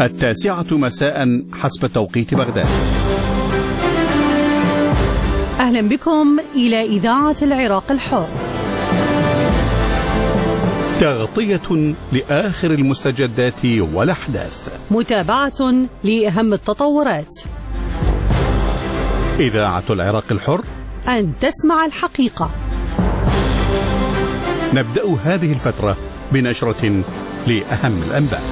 9 مساء حسب توقيت بغداد. أهلا بكم إلى إذاعة العراق الحر، تغطية لآخر المستجدات والأحداث، متابعة لأهم التطورات. إذاعة العراق الحر، أن تسمع الحقيقة. نبدأ هذه الفترة بنشرة لأهم الأنباء.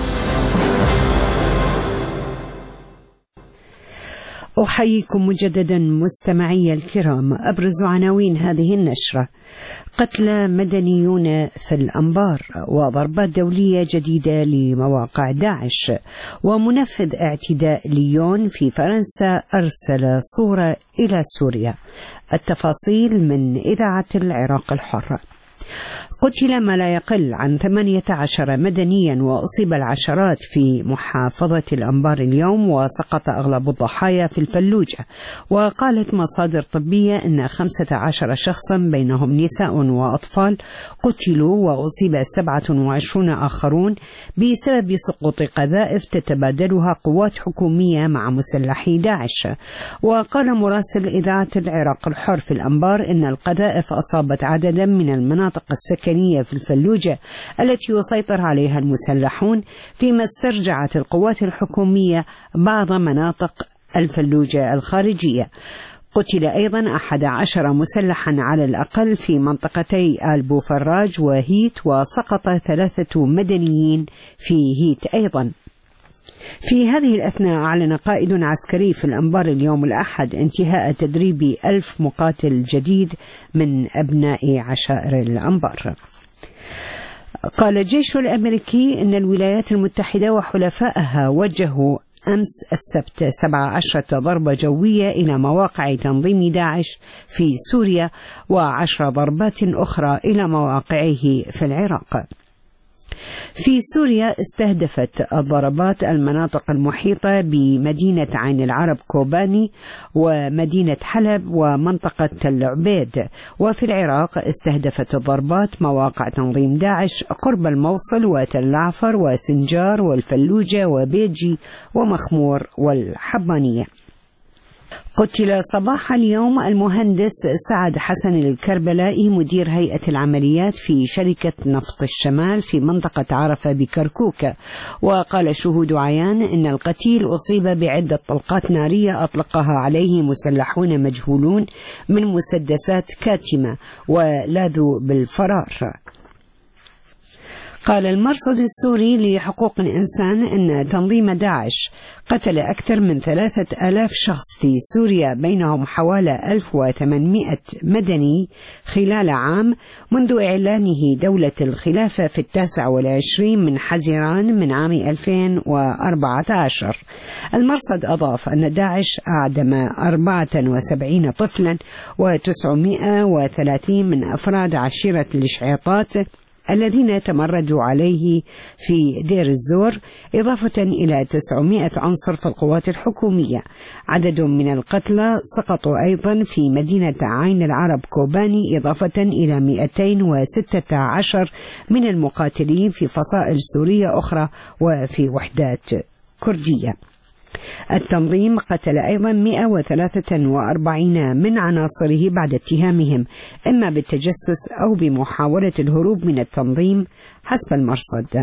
أحييكم مجددا مستمعي الكرام. أبرز عناوين هذه النشرة: قتلى مدنيون في الأنبار، وضربات دولية جديدة لمواقع داعش، ومنفذ اعتداء ليون في فرنسا أرسل صورة إلى سوريا. التفاصيل من إذاعة العراق الحر. قتل ما لا يقل عن 18 مدنيا وأصيب العشرات في محافظة الأنبار اليوم، وسقط أغلب الضحايا في الفلوجة. وقالت مصادر طبية أن 15 شخصا بينهم نساء وأطفال قتلوا، وأصيب 27 آخرون بسبب سقوط قذائف تتبادلها قوات حكومية مع مسلحي داعش. وقال مراسل إذاعة العراق الحر في الأنبار أن القذائف أصابت عددا من المناطق السكنية في الفلوجة التي يسيطر عليها المسلحون، فيما استرجعت القوات الحكومية بعض مناطق الفلوجة الخارجية. قتل أيضا 11 مسلحا على الأقل في منطقتي آل فراج وهيت، وسقط 3 مدنيين في هيت أيضا. في هذه الأثناء أعلن قائد عسكري في الأنبار اليوم الأحد انتهاء تدريب 1000 مقاتل جديد من أبناء عشائر الأنبار. قال الجيش الأمريكي إن الولايات المتحدة وحلفائها وجهوا أمس السبت 17 ضربة جوية إلى مواقع تنظيم داعش في سوريا، و10 ضربات أخرى إلى مواقعه في العراق. في سوريا استهدفت الضربات المناطق المحيطة بمدينة عين العرب كوباني ومدينة حلب ومنطقة تل عبيد. وفي العراق استهدفت الضربات مواقع تنظيم داعش قرب الموصل وتل عفر وسنجار والفلوجة وبيجي ومخمور والحبانية. قتل صباح اليوم المهندس سعد حسن الكربلائي مدير هيئة العمليات في شركة نفط الشمال في منطقة عرفة بكركوك. وقال شهود عيان إن القتيل أصيب بعدة طلقات نارية أطلقها عليه مسلحون مجهولون من مسدسات كاتمة ولاذوا بالفرار. قال المرصد السوري لحقوق الإنسان أن تنظيم داعش قتل أكثر من 3000 شخص في سوريا، بينهم حوالي 1800 مدني خلال عام منذ إعلانه دولة الخلافة في 29 من حزيران من عام 2014. المرصد أضاف أن داعش أعدم 74 طفلا و930 من أفراد عشيرة الشعيطات الذين تمردوا عليه في دير الزور، إضافة إلى 900 عنصر في القوات الحكومية. عدد من القتلى سقطوا أيضا في مدينة عين العرب كوباني، إضافة إلى 216 من المقاتلين في فصائل سورية أخرى وفي وحدات كردية. التنظيم قتل أيضا 143 من عناصره بعد اتهامهم إما بالتجسس أو بمحاولة الهروب من التنظيم حسب المرصد.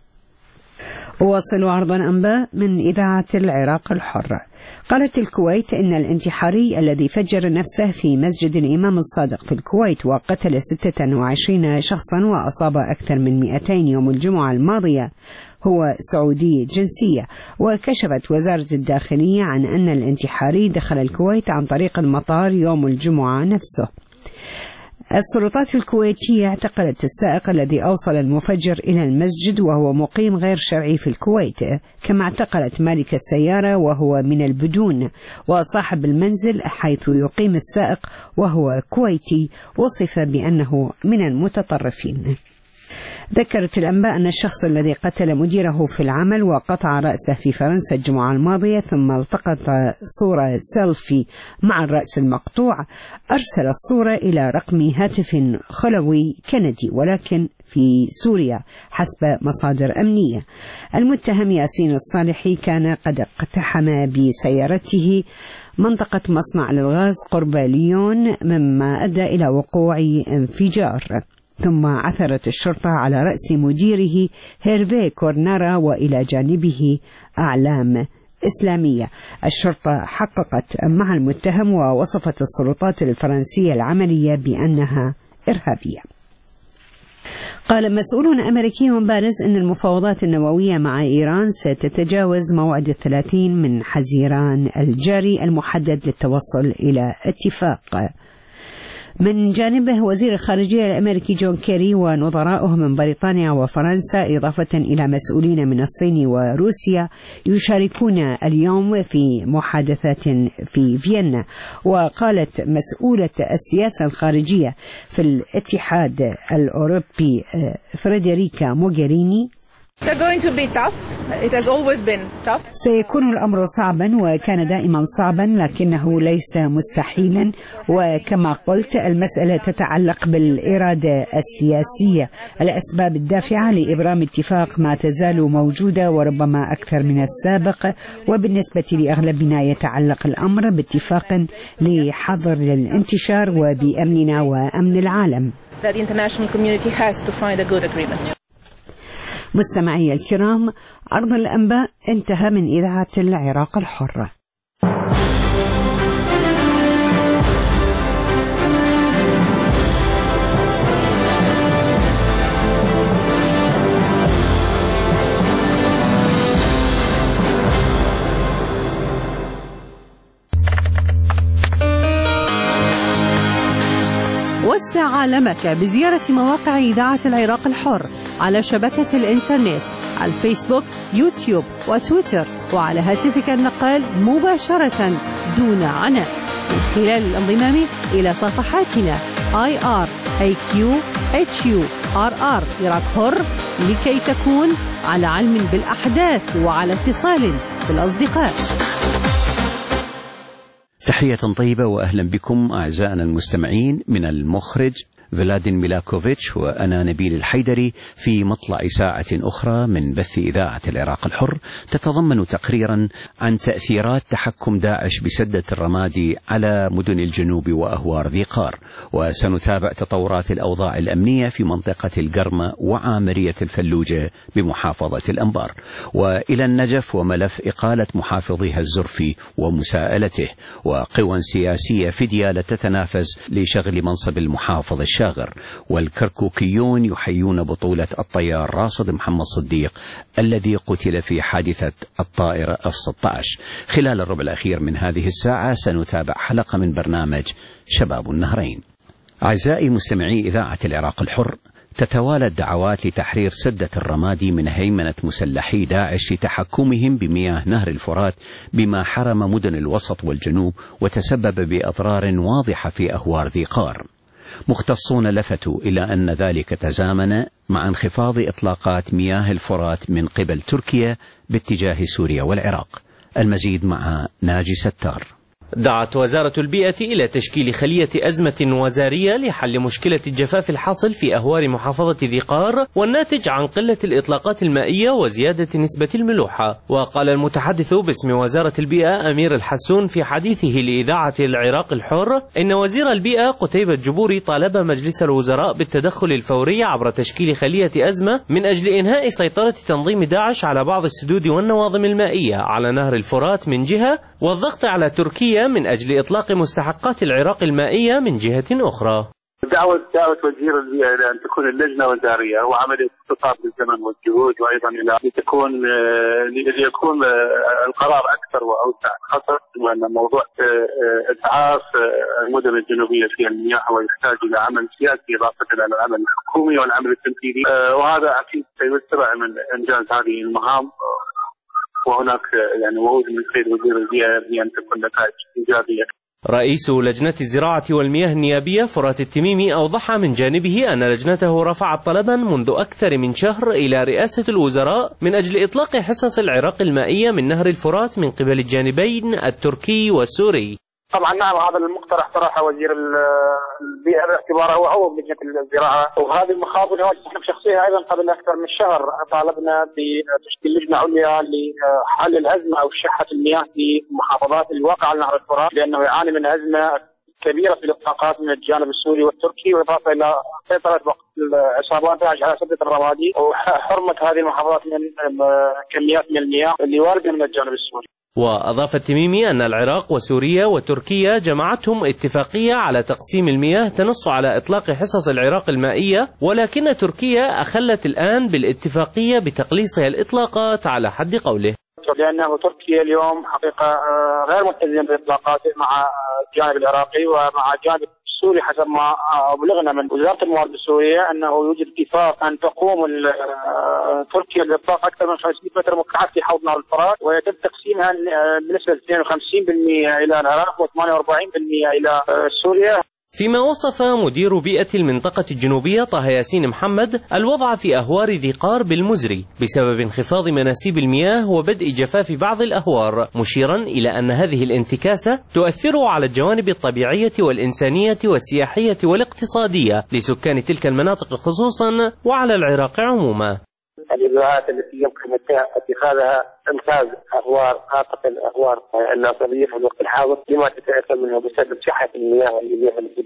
واصل عرضا أنباء من إذاعة العراق الحر. قالت الكويت إن الانتحاري الذي فجر نفسه في مسجد الإمام الصادق في الكويت وقتل 26 شخصا وأصاب أكثر من 200 يوم الجمعة الماضية هو سعودي الجنسية. وكشفت وزارة الداخلية عن أن الانتحاري دخل الكويت عن طريق المطار يوم الجمعة نفسه. السلطات الكويتية اعتقلت السائق الذي أوصل المفجر إلى المسجد وهو مقيم غير شرعي في الكويت، كما اعتقلت مالك السيارة وهو من البدون، وصاحب المنزل حيث يقيم السائق وهو كويتي وصف بأنه من المتطرفين. ذكرت الأنباء أن الشخص الذي قتل مديره في العمل وقطع رأسه في فرنسا الجمعة الماضية ثم التقط صورة سيلفي مع الرأس المقطوع أرسل الصورة إلى رقم هاتف خلوي كندي ولكن في سوريا حسب مصادر أمنية. المتهم ياسين الصالحي كان قد اقتحم بسيارته منطقة مصنع للغاز قرب ليون مما أدى إلى وقوع انفجار، ثم عثرت الشرطة على رأس مديره هيرفي كورنارا وإلى جانبه أعلام إسلامية. الشرطة حققت مع المتهم ووصفت السلطات الفرنسية العملية بأنها إرهابية. قال مسؤول أمريكي بارز أن المفاوضات النووية مع إيران ستتجاوز موعد 30 من حزيران الجاري المحدد للتوصل إلى اتفاق. من جانبه وزير الخارجية الأمريكي جون كيري ونظرائه من بريطانيا وفرنسا إضافة إلى مسؤولين من الصين وروسيا يشاركون اليوم في محادثات في فيينا. وقالت مسؤولة السياسة الخارجية في الاتحاد الأوروبي فريدريكا موغيريني سيكون الأمر صعبا وكان دائما صعبا لكنه ليس مستحيلا، وكما قلت المسألة تتعلق بالإرادة السياسية. الأسباب الدافعة لإبرام اتفاق ما تزال موجودة وربما أكثر من السابق، وبالنسبة لأغلبنا يتعلق الأمر باتفاق لحظر الانتشار وبأمننا وأمن العالم. مستمعي الكرام، عرض الأنباء انتهى من إذاعة العراق الحرة. وسع عالمك بزيارة مواقع إذاعة العراق الحر على شبكة الإنترنت على الفيسبوك، يوتيوب وتويتر، وعلى هاتفك النقال مباشرة دون عناء من خلال الانضمام إلى صفحاتنا IRAQ-HURR عراق حر لكي تكون على علم بالأحداث وعلى اتصال بالأصدقاء. تحية طيبة وأهلا بكم أعزائنا المستمعين من المخرج فلادين ميلاكوفيتش وأنا نبيل الحيدري في مطلع ساعة أخرى من بث إذاعة العراق الحر تتضمن تقريرا عن تأثيرات تحكم داعش بسدة الرمادي على مدن الجنوب وأهوار ذي قار، وسنتابع تطورات الأوضاع الأمنية في منطقة القرمة وعامرية الفلوجة بمحافظة الأنبار، وإلى النجف وملف إقالة محافظها الزرفي ومساءلته، وقوى سياسية في ديالى تتنافس لشغل منصب المحافظ الشاغر، والكركوكيون يحيون بطولة الطيار راصد محمد صديق الذي قتل في حادثة الطائرة F-16. خلال الربع الأخير من هذه الساعة سنتابع حلقة من برنامج شباب النهرين. أعزائي مستمعي إذاعة العراق الحر، تتوالى الدعوات لتحرير سدة الرمادي من هيمنة مسلحي داعش لتحكمهم بمياه نهر الفرات، بما حرم مدن الوسط والجنوب وتسبب بأضرار واضحة في أهوار ذي قار. مختصون لفتوا إلى أن ذلك تزامن مع انخفاض إطلاقات مياه الفرات من قبل تركيا باتجاه سوريا والعراق. المزيد مع ناجي ستار. دعت وزارة البيئة إلى تشكيل خلية أزمة وزارية لحل مشكلة الجفاف الحاصل في أهوار محافظة ذي قار والناتج عن قلة الإطلاقات المائية وزيادة نسبة الملوحة. وقال المتحدث باسم وزارة البيئة أمير الحسون في حديثه لإذاعة العراق الحر إن وزير البيئة قتيبة جبوري طالب مجلس الوزراء بالتدخل الفوري عبر تشكيل خلية أزمة من أجل إنهاء سيطرة تنظيم داعش على بعض السدود والنواظم المائية على نهر الفرات من جهة، والضغط على تركيا من أجل إطلاق مستحقات العراق المائية من جهة أخرى. دعوة وزير البيئة إلى أن تكون اللجنة وزارية وعملية اختصاص بالزمن والجهود، وأيضا إلى ليكون القرار أكثر وأوسع، خاصة وأن موضوع إسعاف المدن الجنوبية في المياه ويحتاج إلى عمل سياسي إضافة إلى العمل الحكومي والعمل التنفيذي، وهذا أكيد سيسرع من إنجاز هذه المهام، وهناك يعني وعود من السيد وزير البيئة بأن تكون نتائج إيجابية. رئيس لجنة الزراعة والمياه النيابية فرات التميمي أوضح من جانبه أن لجنته رفعت طلبا منذ أكثر من شهر إلى رئاسة الوزراء من أجل إطلاق حصص العراق المائية من نهر الفرات من قبل الجانبين التركي والسوري. طبعا نعم، هذا المقترح طرحه وزير البيئة باعتباره هو عضو لجنة الزراعة، وهذه المخاطر نحن بشخصية أيضا قبل أكثر من شهر طالبنا بتشكيل لجنة عليا لحل الأزمة أو شحة المياه في محافظات الواقعة على نهر الفرات، لأنه يعاني من أزمة كبيرة في الإطلاقات من الجانب السوري والتركي، وإضافة إلى سيطرة وقت العصابات على سدة الرمادي وحرمة هذه المحافظات من كميات من المياه اللي واردة من الجانب السوري. وأضاف التميمي أن العراق وسوريا وتركيا جمعتهم اتفاقية على تقسيم المياه تنص على إطلاق حصص العراق المائية، ولكن تركيا أخلت الآن بالاتفاقية بتقليصها الإطلاقات على حد قوله، لأنه تركيا اليوم حقيقة غير ملتزمة بالإطلاقات مع الجانب العراقي ومع الجانب السوري، حسب ما أبلغنا من وزارة الموارد السورية أنه يوجد اتفاق أن تقوم تركيا بإطلاق أكثر من 500 متر مكعب في حوض نهر الفرات، ويتم تقسيمها بنسبة 52% إلى العراق و48% إلى سوريا. فيما وصف مدير بيئة المنطقة الجنوبية طه ياسين محمد الوضع في أهوار ذي قار بالمزري بسبب انخفاض مناسيب المياه وبدء جفاف بعض الأهوار، مشيرا إلى أن هذه الانتكاسة تؤثر على الجوانب الطبيعية والإنسانية والسياحية والاقتصادية لسكان تلك المناطق خصوصا وعلى العراق عموما. الإجراءات التي يمكن اتخاذها إنقاذ أهوار خاصة الأهوار الناصرية في الوقت الحاضر لما تتأثر منها بسبب شحة المياه اللي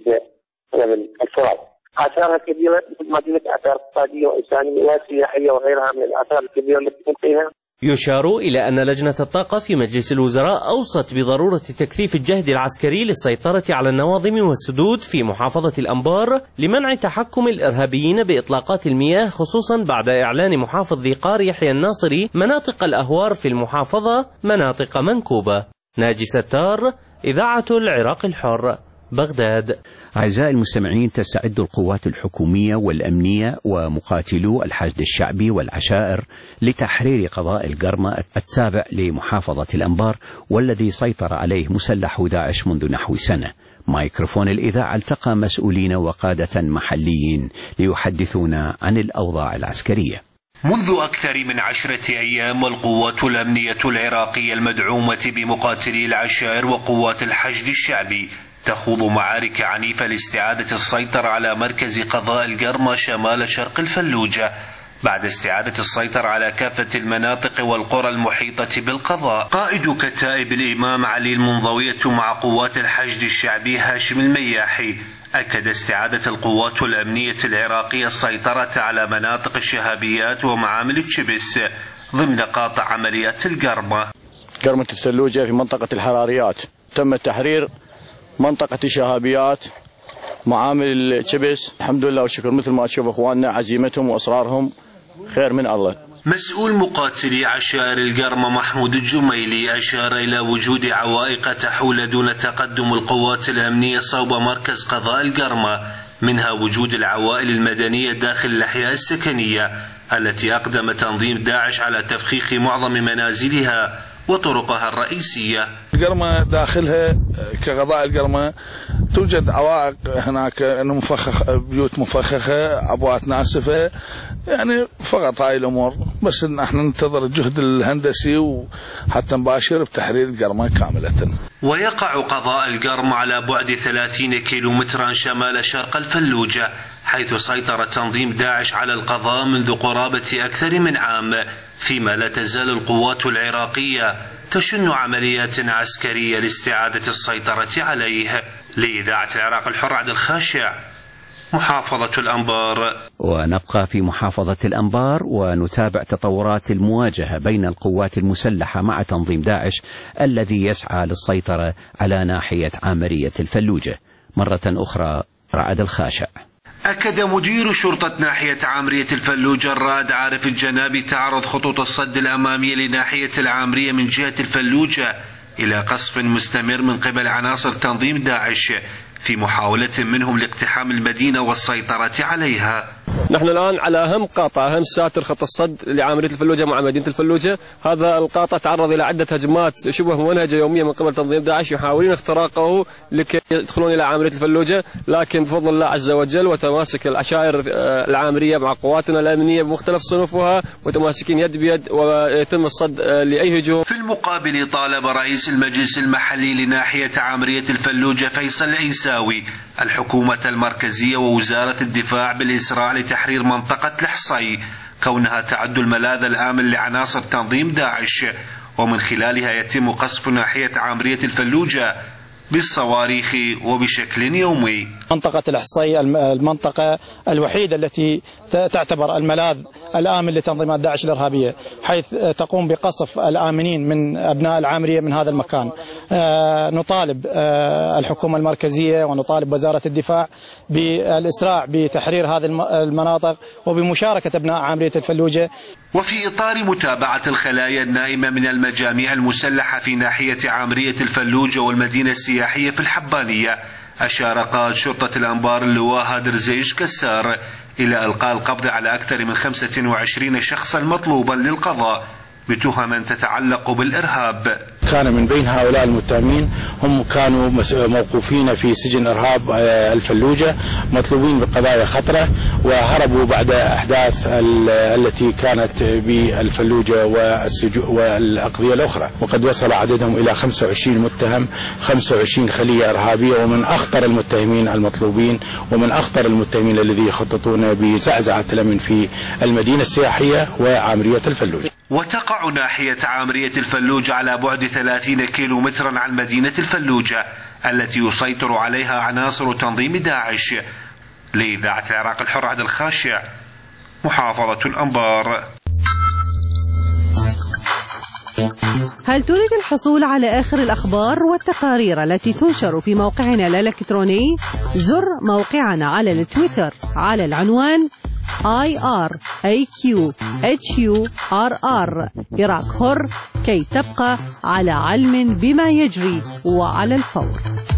من الفرات. آثارها كبيرة مثل ما قلت، آثار اقتصادية وإنسانية وسياحية وغيرها من الآثار الكبيرة التي تكون فيها. يشار إلى أن لجنة الطاقة في مجلس الوزراء أوصت بضرورة تكثيف الجهد العسكري للسيطرة على النواظم والسدود في محافظة الأنبار لمنع تحكم الإرهابيين بإطلاقات المياه، خصوصا بعد إعلان محافظ ذي قار يحيى الناصري مناطق الأهوار في المحافظة مناطق منكوبة. ناجي ستار، إذاعة العراق الحر، بغداد. أعزائي المستمعين، تستعد القوات الحكومية والأمنية ومقاتلو الحشد الشعبي والعشائر لتحرير قضاء القرمة التابع لمحافظة الأنبار، والذي سيطر عليه مسلح داعش منذ نحو سنة. مايكروفون الإذاعة التقى مسؤولين وقادة محليين ليحدثونا عن الأوضاع العسكرية. منذ أكثر من 10 أيام والقوات الأمنية العراقية المدعومة بمقاتلي العشائر وقوات الحشد الشعبي تخوض معارك عنيفة لاستعادة السيطرة على مركز قضاء القرمة شمال شرق الفلوجة بعد استعادة السيطرة على كافة المناطق والقرى المحيطة بالقضاء. قائد كتائب الإمام علي المنضوية مع قوات الحشد الشعبي هاشم المياحي أكد استعادة القوات الأمنية العراقية السيطرة على مناطق الشهابيات ومعامل تشبس ضمن قاطع عمليات القرمة. قرمة السلوجة في منطقة الحراريات تم تحرير منطقة الشهابيات معامل تشبس، الحمد لله والشكر. مثل ما تشوف اخواننا عزيمتهم واصرارهم خير من الله. مسؤول مقاتلي عشائر القرمة محمود الجميلي أشار إلى وجود عوائق تحول دون تقدم القوات الأمنية صوب مركز قضاء القرمة، منها وجود العوائل المدنية داخل الأحياء السكنية التي أقدم تنظيم داعش على تفخيخ معظم منازلها وطرقها الرئيسية. القرمة داخلها كقضاء القرمة توجد عوائق هناك، انه مفخخ، بيوت مفخخة، ابوات ناسفة، يعني فقط هاي الامور. بس ان احنا ننتظر الجهد الهندسي وحتى نباشر بتحرير القرمة كاملة. ويقع قضاء القرمة على بعد 30 كيلومترا شمال شرق الفلوجة، حيث سيطر تنظيم داعش على القضاء منذ قرابة أكثر من عام، فيما لا تزال القوات العراقية تشن عمليات عسكرية لاستعادة السيطرة عليه. لإذاعة العراق الحر، عبد الخاشع، محافظة الأنبار. ونبقى في محافظة الأنبار ونتابع تطورات المواجهة بين القوات المسلحة مع تنظيم داعش الذي يسعى للسيطرة على ناحية عامرية الفلوجة. مرة أخرى رعد الخاشع. أكد مدير شرطة ناحية عامرية الفلوجة الرائد عارف الجنابي تعرض خطوط الصد الأمامية لناحية العامرية من جهة الفلوجة إلى قصف مستمر من قبل عناصر تنظيم داعش، في محاولة منهم لاقتحام المدينة والسيطرة عليها. نحن الآن على أهم قاطعة، أهم ساتر خط الصد لعامرية الفلوجة مع مدينة الفلوجة. هذا القاطع تعرض إلى عدة هجمات شبه ممنهجة يوميا من قبل تنظيم داعش، يحاولون اختراقه لكي يدخلون إلى عامرية الفلوجة، لكن بفضل الله عز وجل وتماسك العشائر العامرية مع قواتنا الأمنية بمختلف صنوفها وتماسكين يد بيد ويتم الصد لأي هجوم. في المقابل طالب رئيس المجلس المحلي لناحية عامرية الفلوجة فيصل عيساوي الحكومة المركزية ووزارة الدفاع بالإسراع لتحرير منطقة الحصي، كونها تعد الملاذ الآمن لعناصر تنظيم داعش، ومن خلالها يتم قصف ناحية عامرية الفلوجة بالصواريخ وبشكل يومي. منطقة الحصي المنطقة الوحيدة التي تعتبر الملاذ الآمن لتنظيمات داعش الإرهابية، حيث تقوم بقصف الآمنين من أبناء العامرية من هذا المكان. نطالب الحكومة المركزية ونطالب وزارة الدفاع بالإسراع بتحرير هذه المناطق وبمشاركة أبناء عامرية الفلوجة. وفي إطار متابعة الخلايا النائمة من المجاميع المسلحة في ناحية عامرية الفلوجة والمدينة السياحية في الحبانية، أشار قائد شرطة الأنبار اللواء هادر زيش كسار إلى إلقاء القبض على أكثر من 25 شخصا مطلوبا للقضاء بتهم تتعلق بالإرهاب. كان من بين هؤلاء المتهمين هم كانوا موقوفين في سجن إرهاب الفلوجة مطلوبين بقضايا خطرة، وهربوا بعد أحداث التي كانت بالفلوجة والأقضية الأخرى، وقد وصل عددهم إلى 25 متهم، 25 خلية إرهابية، ومن أخطر المتهمين المطلوبين ومن أخطر المتهمين الذي يخططون بزعزعة الأمن في المدينة السياحية وعامرية الفلوجة. وتقع ناحية عامرية الفلوجة على بعد 30 كيلومترا عن مدينة الفلوجة التي يسيطر عليها عناصر تنظيم داعش. لإذاعة العراق الحر عبد الخاشع، محافظة الأنبار. هل تريد الحصول على آخر الأخبار والتقارير التي تنشر في موقعنا الإلكتروني؟ زر موقعنا على التويتر على العنوان IRAQHURR عراق حر كي تبقى على علم بما يجري وعلى الفور.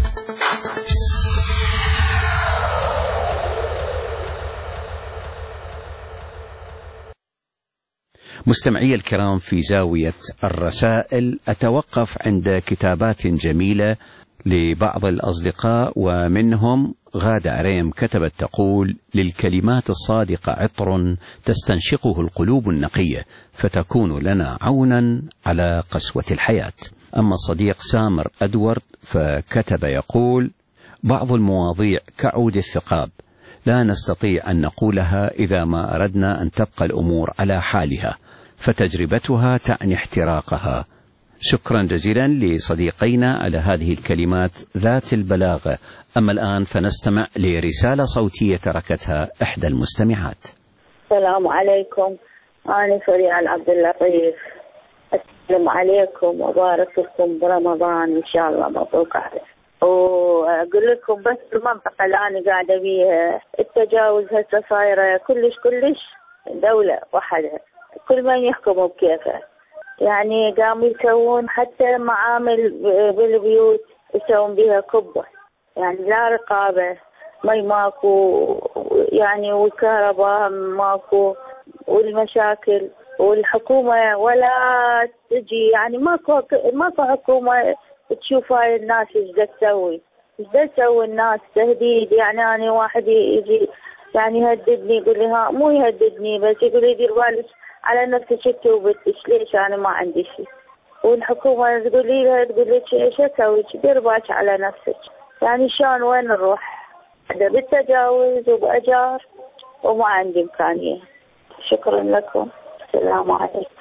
مستمعي الكرام، في زاوية الرسائل أتوقف عند كتابات جميلة لبعض الأصدقاء، ومنهم غادة عريم كتبت تقول: للكلمات الصادقة عطر تستنشقه القلوب النقية فتكون لنا عونا على قسوة الحياة. أما الصديق سامر أدوارد فكتب يقول: بعض المواضيع كعود الثقاب لا نستطيع أن نقولها إذا ما أردنا أن تبقى الأمور على حالها، فتجربتها تعني احتراقها. شكرا جزيلا لصديقينا على هذه الكلمات ذات البلاغة. أما الآن فنستمع لرسالة صوتية تركتها إحدى المستمعات. السلام عليكم، أنا فريال عبد اللطيف، أسلم عليكم وبارك لكم برمضان إن شاء الله مبروك عليكم. وأقول لكم بس المنطقة اللي أنا قاعدة بيها التجاوز هسه صايرة كلش دولة واحدة، كل من يحكموا بكيفه. يعني قاموا يسوون حتى معامل بالبيوت يسوون بها كبة، يعني لا رقابة، مي ماكو، يعني والكهرباء ماكو، والمشاكل، والحكومة ولا تجي، يعني ماكو حكومة تشوف هاي الناس ايش تسوي الناس. تهديد، يعني أنا واحد يجي يعني يهددني، يقول لي ها مو يهددني بس يقول لي دير بالك على نفسك انت وبنتك، ليش انا ما عندي شيء؟ والحكومه تقول لك ايش اسوي؟ دير بالك على نفسك. يعني شلون وين نروح؟ بالتجاوز وباجار وما عندي امكانيه. شكرا لكم، السلام عليكم.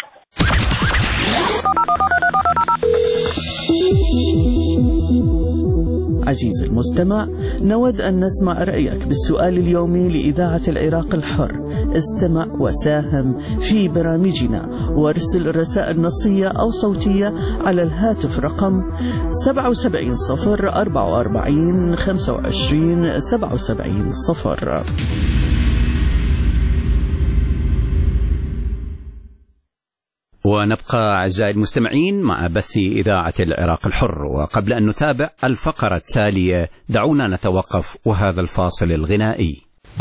عزيزي المستمع، نود أن نسمع رأيك بالسؤال اليومي لإذاعة العراق الحر. استمع وساهم في برامجنا وارسل رسائل نصية أو صوتية على الهاتف رقم 77 044 25 27 0. ونبقى أعزائي المستمعين مع بث إذاعة العراق الحر، وقبل أن نتابع الفقرة التالية دعونا نتوقف وهذا الفاصل الغنائي.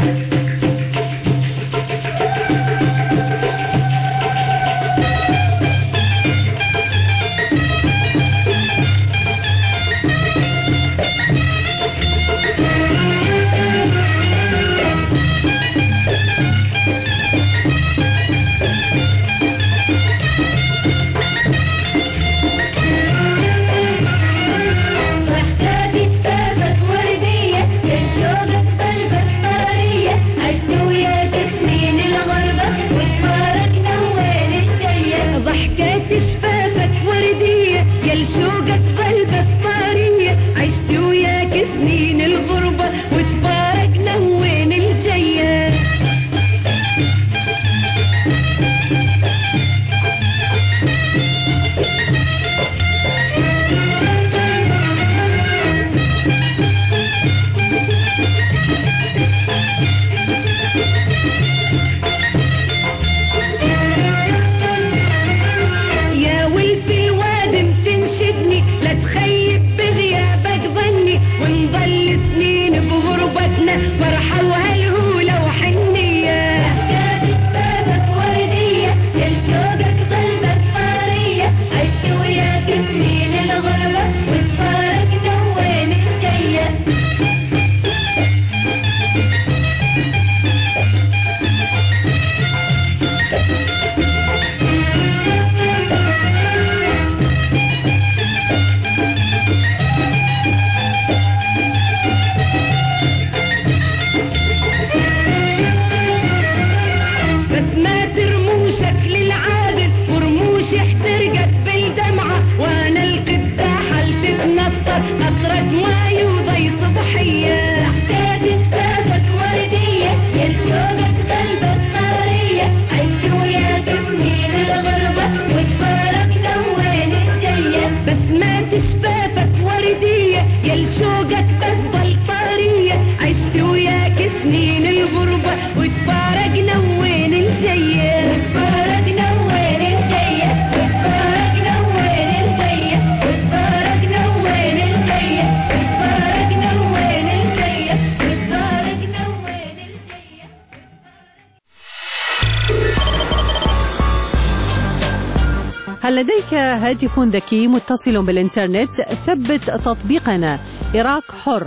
هل لديك هاتف ذكي متصل بالإنترنت؟ ثبت تطبيقنا عراق حر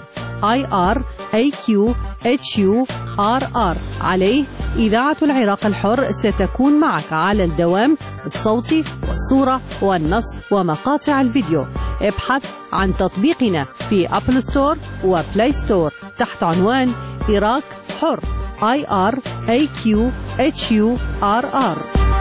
IRAQ-HURR. عليه إذاعة العراق الحر ستكون معك على الدوام بالصوت والصورة والنص ومقاطع الفيديو. ابحث عن تطبيقنا في أبل ستور وبلاي ستور تحت عنوان عراق حر IRAQ-HURR.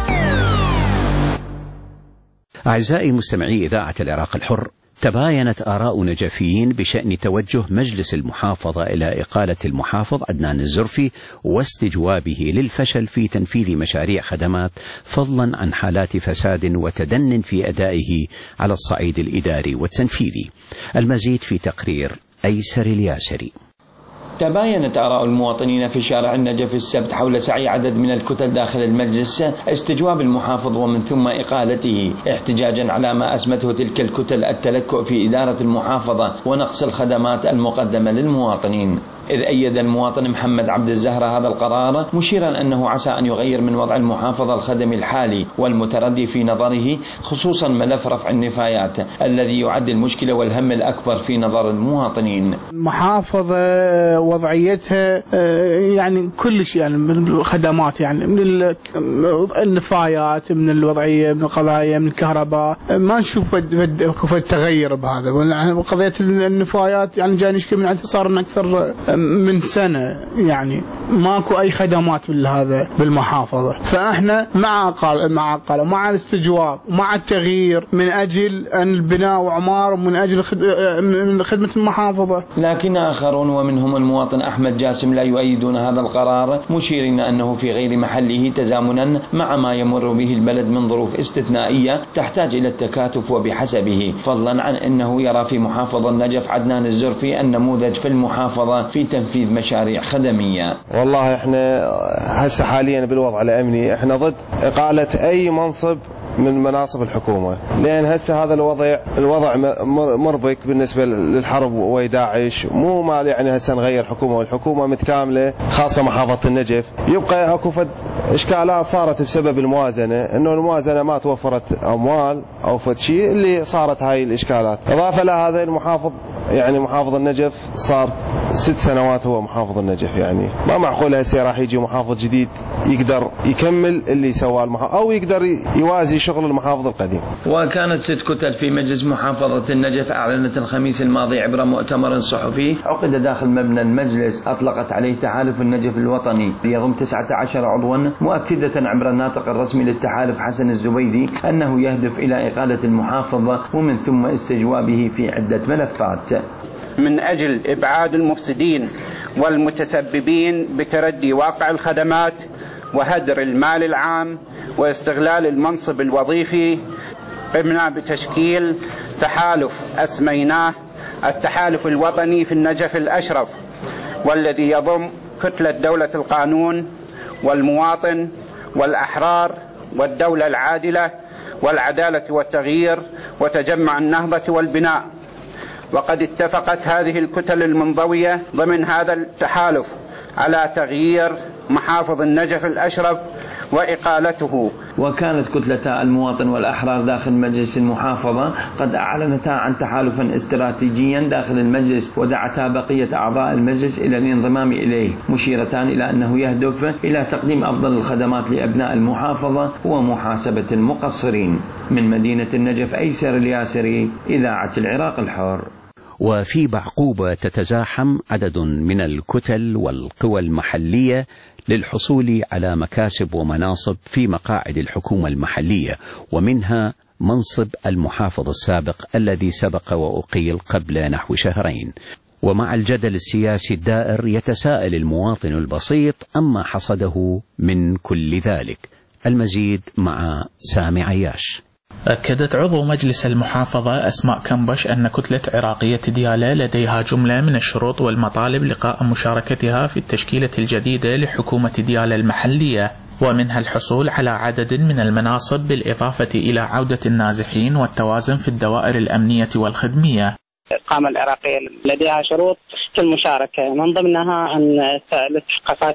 أعزائي مستمعي إذاعة العراق الحر، تباينت آراء نجفيين بشأن توجه مجلس المحافظة إلى إقالة المحافظ عدنان الزرفي واستجوابه للفشل في تنفيذ مشاريع خدمات، فضلا عن حالات فساد وتدن في أدائه على الصعيد الإداري والتنفيذي. المزيد في تقرير أيسر الياسري. تباينت آراء المواطنين في شارع النجف السبت حول سعي عدد من الكتل داخل المجلس استجواب المحافظ ومن ثم إقالته، احتجاجا على ما أسمته تلك الكتل التلكؤ في إدارة المحافظة ونقص الخدمات المقدمة للمواطنين. إذ أيد المواطن محمد عبد الزهرة هذا القرار مشيرا أنه عسى أن يغير من وضع المحافظة الخدمي الحالي والمتردي في نظره، خصوصا ملف رفع النفايات الذي يعد المشكلة والهم الأكبر في نظر المواطنين. محافظة وضعيتها يعني كل شيء، يعني من الخدمات، يعني من النفايات، من الوضعية، من القضايا، من الكهرباء، ما نشوف تغير بهذا. قضية النفايات يعني جاي نشكي من عندها صار أكثر من سنة، يعني ماكو أي خدمات بالهذا بالمحافظة. فإحنا مع الاستجواب ومع التغيير من أجل البناء وعمار ومن أجل من خدمة المحافظة. لكن آخرون ومنهم المواطن أحمد جاسم لا يؤيدون هذا القرار، مشيرين أنه في غير محله تزامنا مع ما يمر به البلد من ظروف استثنائية تحتاج إلى التكاتف وبحسبه، فضلا عن أنه يرى في محافظة النجف عدنان الزرفي النموذج في المحافظة في تنفيذ مشاريع خدمية. والله احنا هسه حاليا بالوضع الأمني احنا ضد إقالة أي منصب من مناصب الحكومة، لأن هسه هذا الوضع مربك بالنسبة للحرب وداعش. مو مال يعني هسه نغير حكومة، والحكومة متكاملة خاصة محافظة النجف. يبقى اكو اشكالات صارت بسبب الموازنة، انه الموازنة ما توفرت اموال او فد شيء اللي صارت هاي الاشكالات. اضافة لهذا المحافظ يعني محافظ النجف صار 6 سنوات هو محافظ النجف، يعني ما معقول هسه راح يجي محافظ جديد يقدر يكمل اللي سواه المحافظ او يقدر يوازي شغل المحافظ القديم. وكانت 6 كتل في مجلس محافظة النجف أعلنت الخميس الماضي عبر مؤتمر صحفي عقد داخل مبنى المجلس أطلقت عليه تحالف النجف الوطني ليضم 19 عضوا، مؤكدة عبر الناطق الرسمي للتحالف حسن الزبيدي أنه يهدف إلى إقالة المحافظة ومن ثم استجوابه في عدة ملفات من أجل إبعاد المفسدين والمتسببين بتردي واقع الخدمات وهدر المال العام واستغلال المنصب الوظيفي. قمنا بتشكيل تحالف أسميناه التحالف الوطني في النجف الأشرف، والذي يضم كتلة دولة القانون والمواطن والأحرار والدولة العادلة والعدالة والتغيير وتجمع النهضة والبناء. وقد اتفقت هذه الكتل المنضوية ضمن هذا التحالف على تغيير محافظ النجف الأشرف وإقالته. وكانت كتلتا المواطن والأحرار داخل مجلس المحافظة قد أعلنتا عن تحالف استراتيجيا داخل المجلس، ودعتا بقية أعضاء المجلس إلى الانضمام إليه، مشيرتان إلى أنه يهدف إلى تقديم أفضل الخدمات لأبناء المحافظة ومحاسبة المقصرين. من مدينة النجف أيسر الياسري، إذاعة العراق الحر. وفي بعقوبة تتزاحم عدد من الكتل والقوى المحلية للحصول على مكاسب ومناصب في مقاعد الحكومة المحلية، ومنها منصب المحافظ السابق الذي سبق وأقيل قبل نحو 2 شهرين. ومع الجدل السياسي الدائر يتساءل المواطن البسيط عما حصده من كل ذلك. المزيد مع سامي عياش. أكدت عضو مجلس المحافظة أسماء كمبش أن كتلة عراقية ديالى لديها جملة من الشروط والمطالب لقاء مشاركتها في التشكيلة الجديدة لحكومة ديالى المحلية، ومنها الحصول على عدد من المناصب بالإضافة إلى عودة النازحين والتوازن في الدوائر الأمنية والخدمية. الإقامة العراقية لديها شروط في المشاركة، من ضمنها أن الاستحقاقات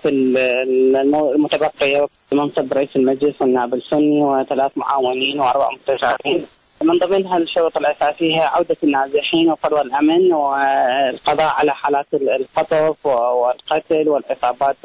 المتبقية منصب رئيس المجلس والنائب السني و3 معاونين و4 مستشارين. من ضمنها الشروط الأساسية عودة النازحين وفرض الأمن والقضاء على حالات الخطف والقتل والإصابات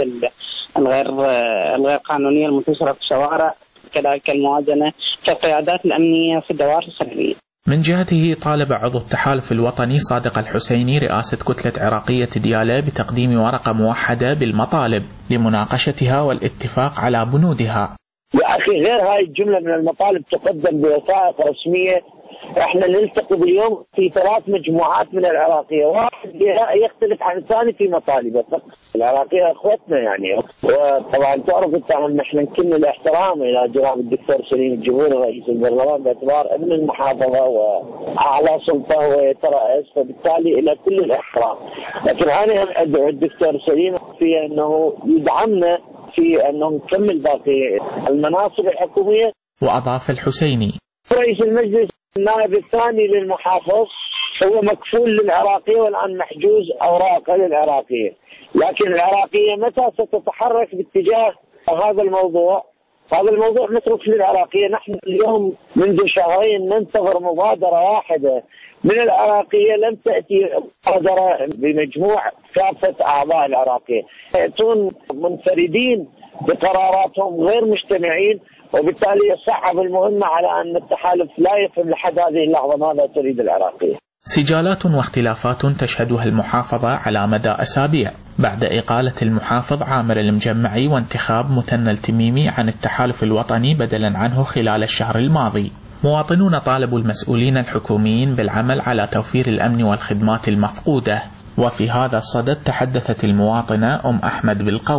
الغير قانونية المنتشرة في الشوارع، كذلك الموازنة في القيادات الأمنية في الدوائر الشهرية. من جهته طالب عضو التحالف الوطني صادق الحسيني رئاسة كتلة عراقية ديالى بتقديم ورقة موحدة بالمطالب لمناقشتها والاتفاق على بنودها. يا أخي غير هاي الجملة من المطالب تقدم بوثائق رسمية. احنا نلتقي اليوم في 3 مجموعات من العراقية، واحد يختلف عن الثاني في مطالبه. العراقية اخوتنا يعني، وطبعا تعرف انت ان احنا نكن الاحترام الى جناب الدكتور سليم الجمهوري رئيس البرلمان باعتبار ابن المحافظة واعلى سلطة ويترأس، فبالتالي الى كل الاحترام. لكن انا ادعو الدكتور سليم في انه يدعمنا في انه نكمل باقي المناصب الحكومية. واضاف الحسيني: رئيس المجلس النائب الثاني للمحافظ هو مكفول للعراقية والآن محجوز أوراقه للعراقية، لكن العراقية متى ستتحرك باتجاه هذا الموضوع؟ هذا الموضوع نترك للعراقية. نحن اليوم منذ 2 شهرين ننتظر مبادرة واحدة من العراقية، لم تأتي مبادرة بمجموع كافة أعضاء العراقية، يأتون منفردين بقراراتهم غير مجتمعين، وبالتالي يصعب المهمة على أن التحالف لا يفهم لحد هذه اللحظة ماذا تريد العراقية. سجالات واختلافات تشهدها المحافظة على مدى أسابيع بعد إقالة المحافظ عامر المجمعي وانتخاب مثنى التميمي عن التحالف الوطني بدلا عنه خلال الشهر الماضي. مواطنون طالبوا المسؤولين الحكوميين بالعمل على توفير الأمن والخدمات المفقودة. وفي هذا الصدد تحدثت المواطنة أحمد بالقول: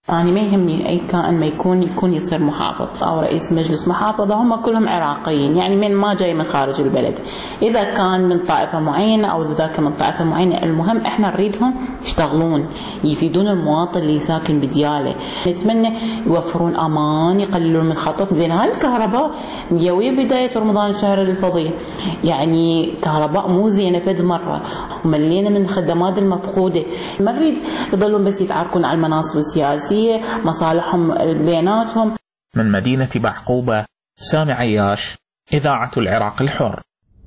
أنا ما يهمني أي كائن ما يكون يصير محافظ أو رئيس مجلس محافظة، هم كلهم عراقيين، يعني من ما جاي من خارج البلد. إذا كان من طائفة معينة أو ذاك من طائفة معينة، المهم إحنا نريدهم يشتغلون يفيدون المواطن اللي ساكن بديالة. نتمنى يوفرون أمان، يقللون من خطر. زين هاي الكهرباء يوي بداية رمضان الشهر الفضيل، يعني كهرباء مو زينة فد مرة، وملينا من الخدمات المفقودة. ما نريد يضلون بس يتعاركون على المناصب السياسية، مصالحهم بيناتهم. من مدينة بعقوبة، سامي عياش، إذاعة العراق الحر.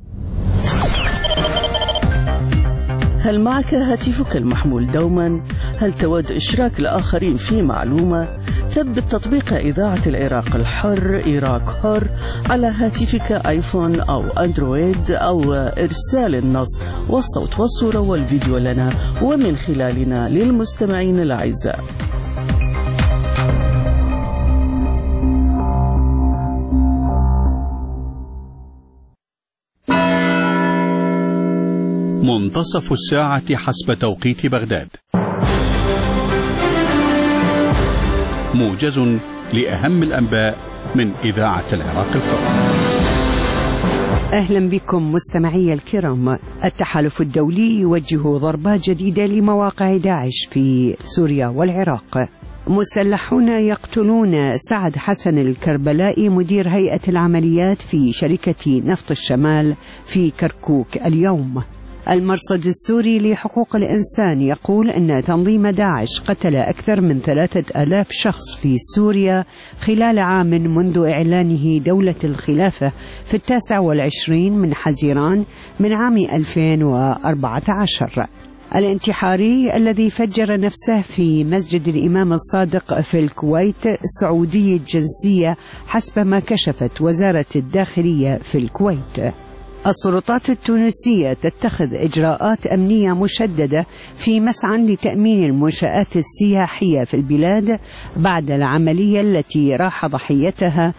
هل معك هاتفك المحمول دوما؟ هل تود إشراك الآخرين في معلومة؟ ثبت تطبيق إذاعة العراق الحر إيراك حر على هاتفك آيفون أو أندرويد، أو إرسال النص والصوت والصورة والفيديو لنا ومن خلالنا للمستمعين الأعزاء. منتصف الساعة حسب توقيت بغداد. موجز لأهم الأنباء من إذاعة العراق الحر. أهلا بكم مستمعي الكرام. التحالف الدولي يوجه ضربات جديدة لمواقع داعش في سوريا والعراق. مسلحون يقتلون سعد حسن الكربلائي مدير هيئة العمليات في شركة نفط الشمال في كركوك اليوم. المرصد السوري لحقوق الإنسان يقول أن تنظيم داعش قتل أكثر من 3000 شخص في سوريا خلال عام منذ إعلانه دولة الخلافة في 29 من حزيران من عام 2014. الانتحاري الذي فجر نفسه في مسجد الإمام الصادق في الكويت سعودي الجنسية حسب ما كشفت وزارة الداخلية في الكويت. السلطات التونسية تتخذ إجراءات أمنية مشددة في مسعى لتأمين المنشآت السياحية في البلاد بعد العملية التي راح ضحيتها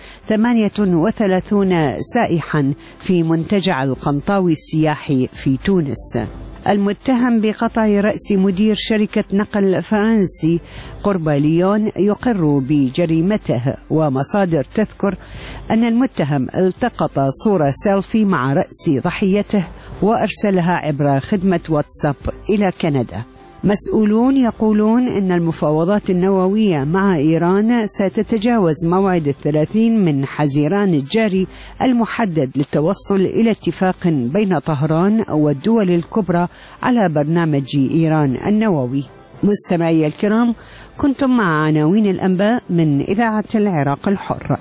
38 سائحا في منتجع القنطاوي السياحي في تونس. المتهم بقطع رأس مدير شركة نقل فرنسي قرب ليون يقر بجريمته، ومصادر تذكر أن المتهم التقط صورة سيلفي مع رأس ضحيته وأرسلها عبر خدمة واتساب إلى كندا. مسؤولون يقولون أن المفاوضات النووية مع إيران ستتجاوز موعد 30 من حزيران الجاري المحدد للتوصل إلى اتفاق بين طهران والدول الكبرى على برنامج إيران النووي. مستمعي الكرام، كنتم مع عناوين الأنباء من إذاعة العراق الحر.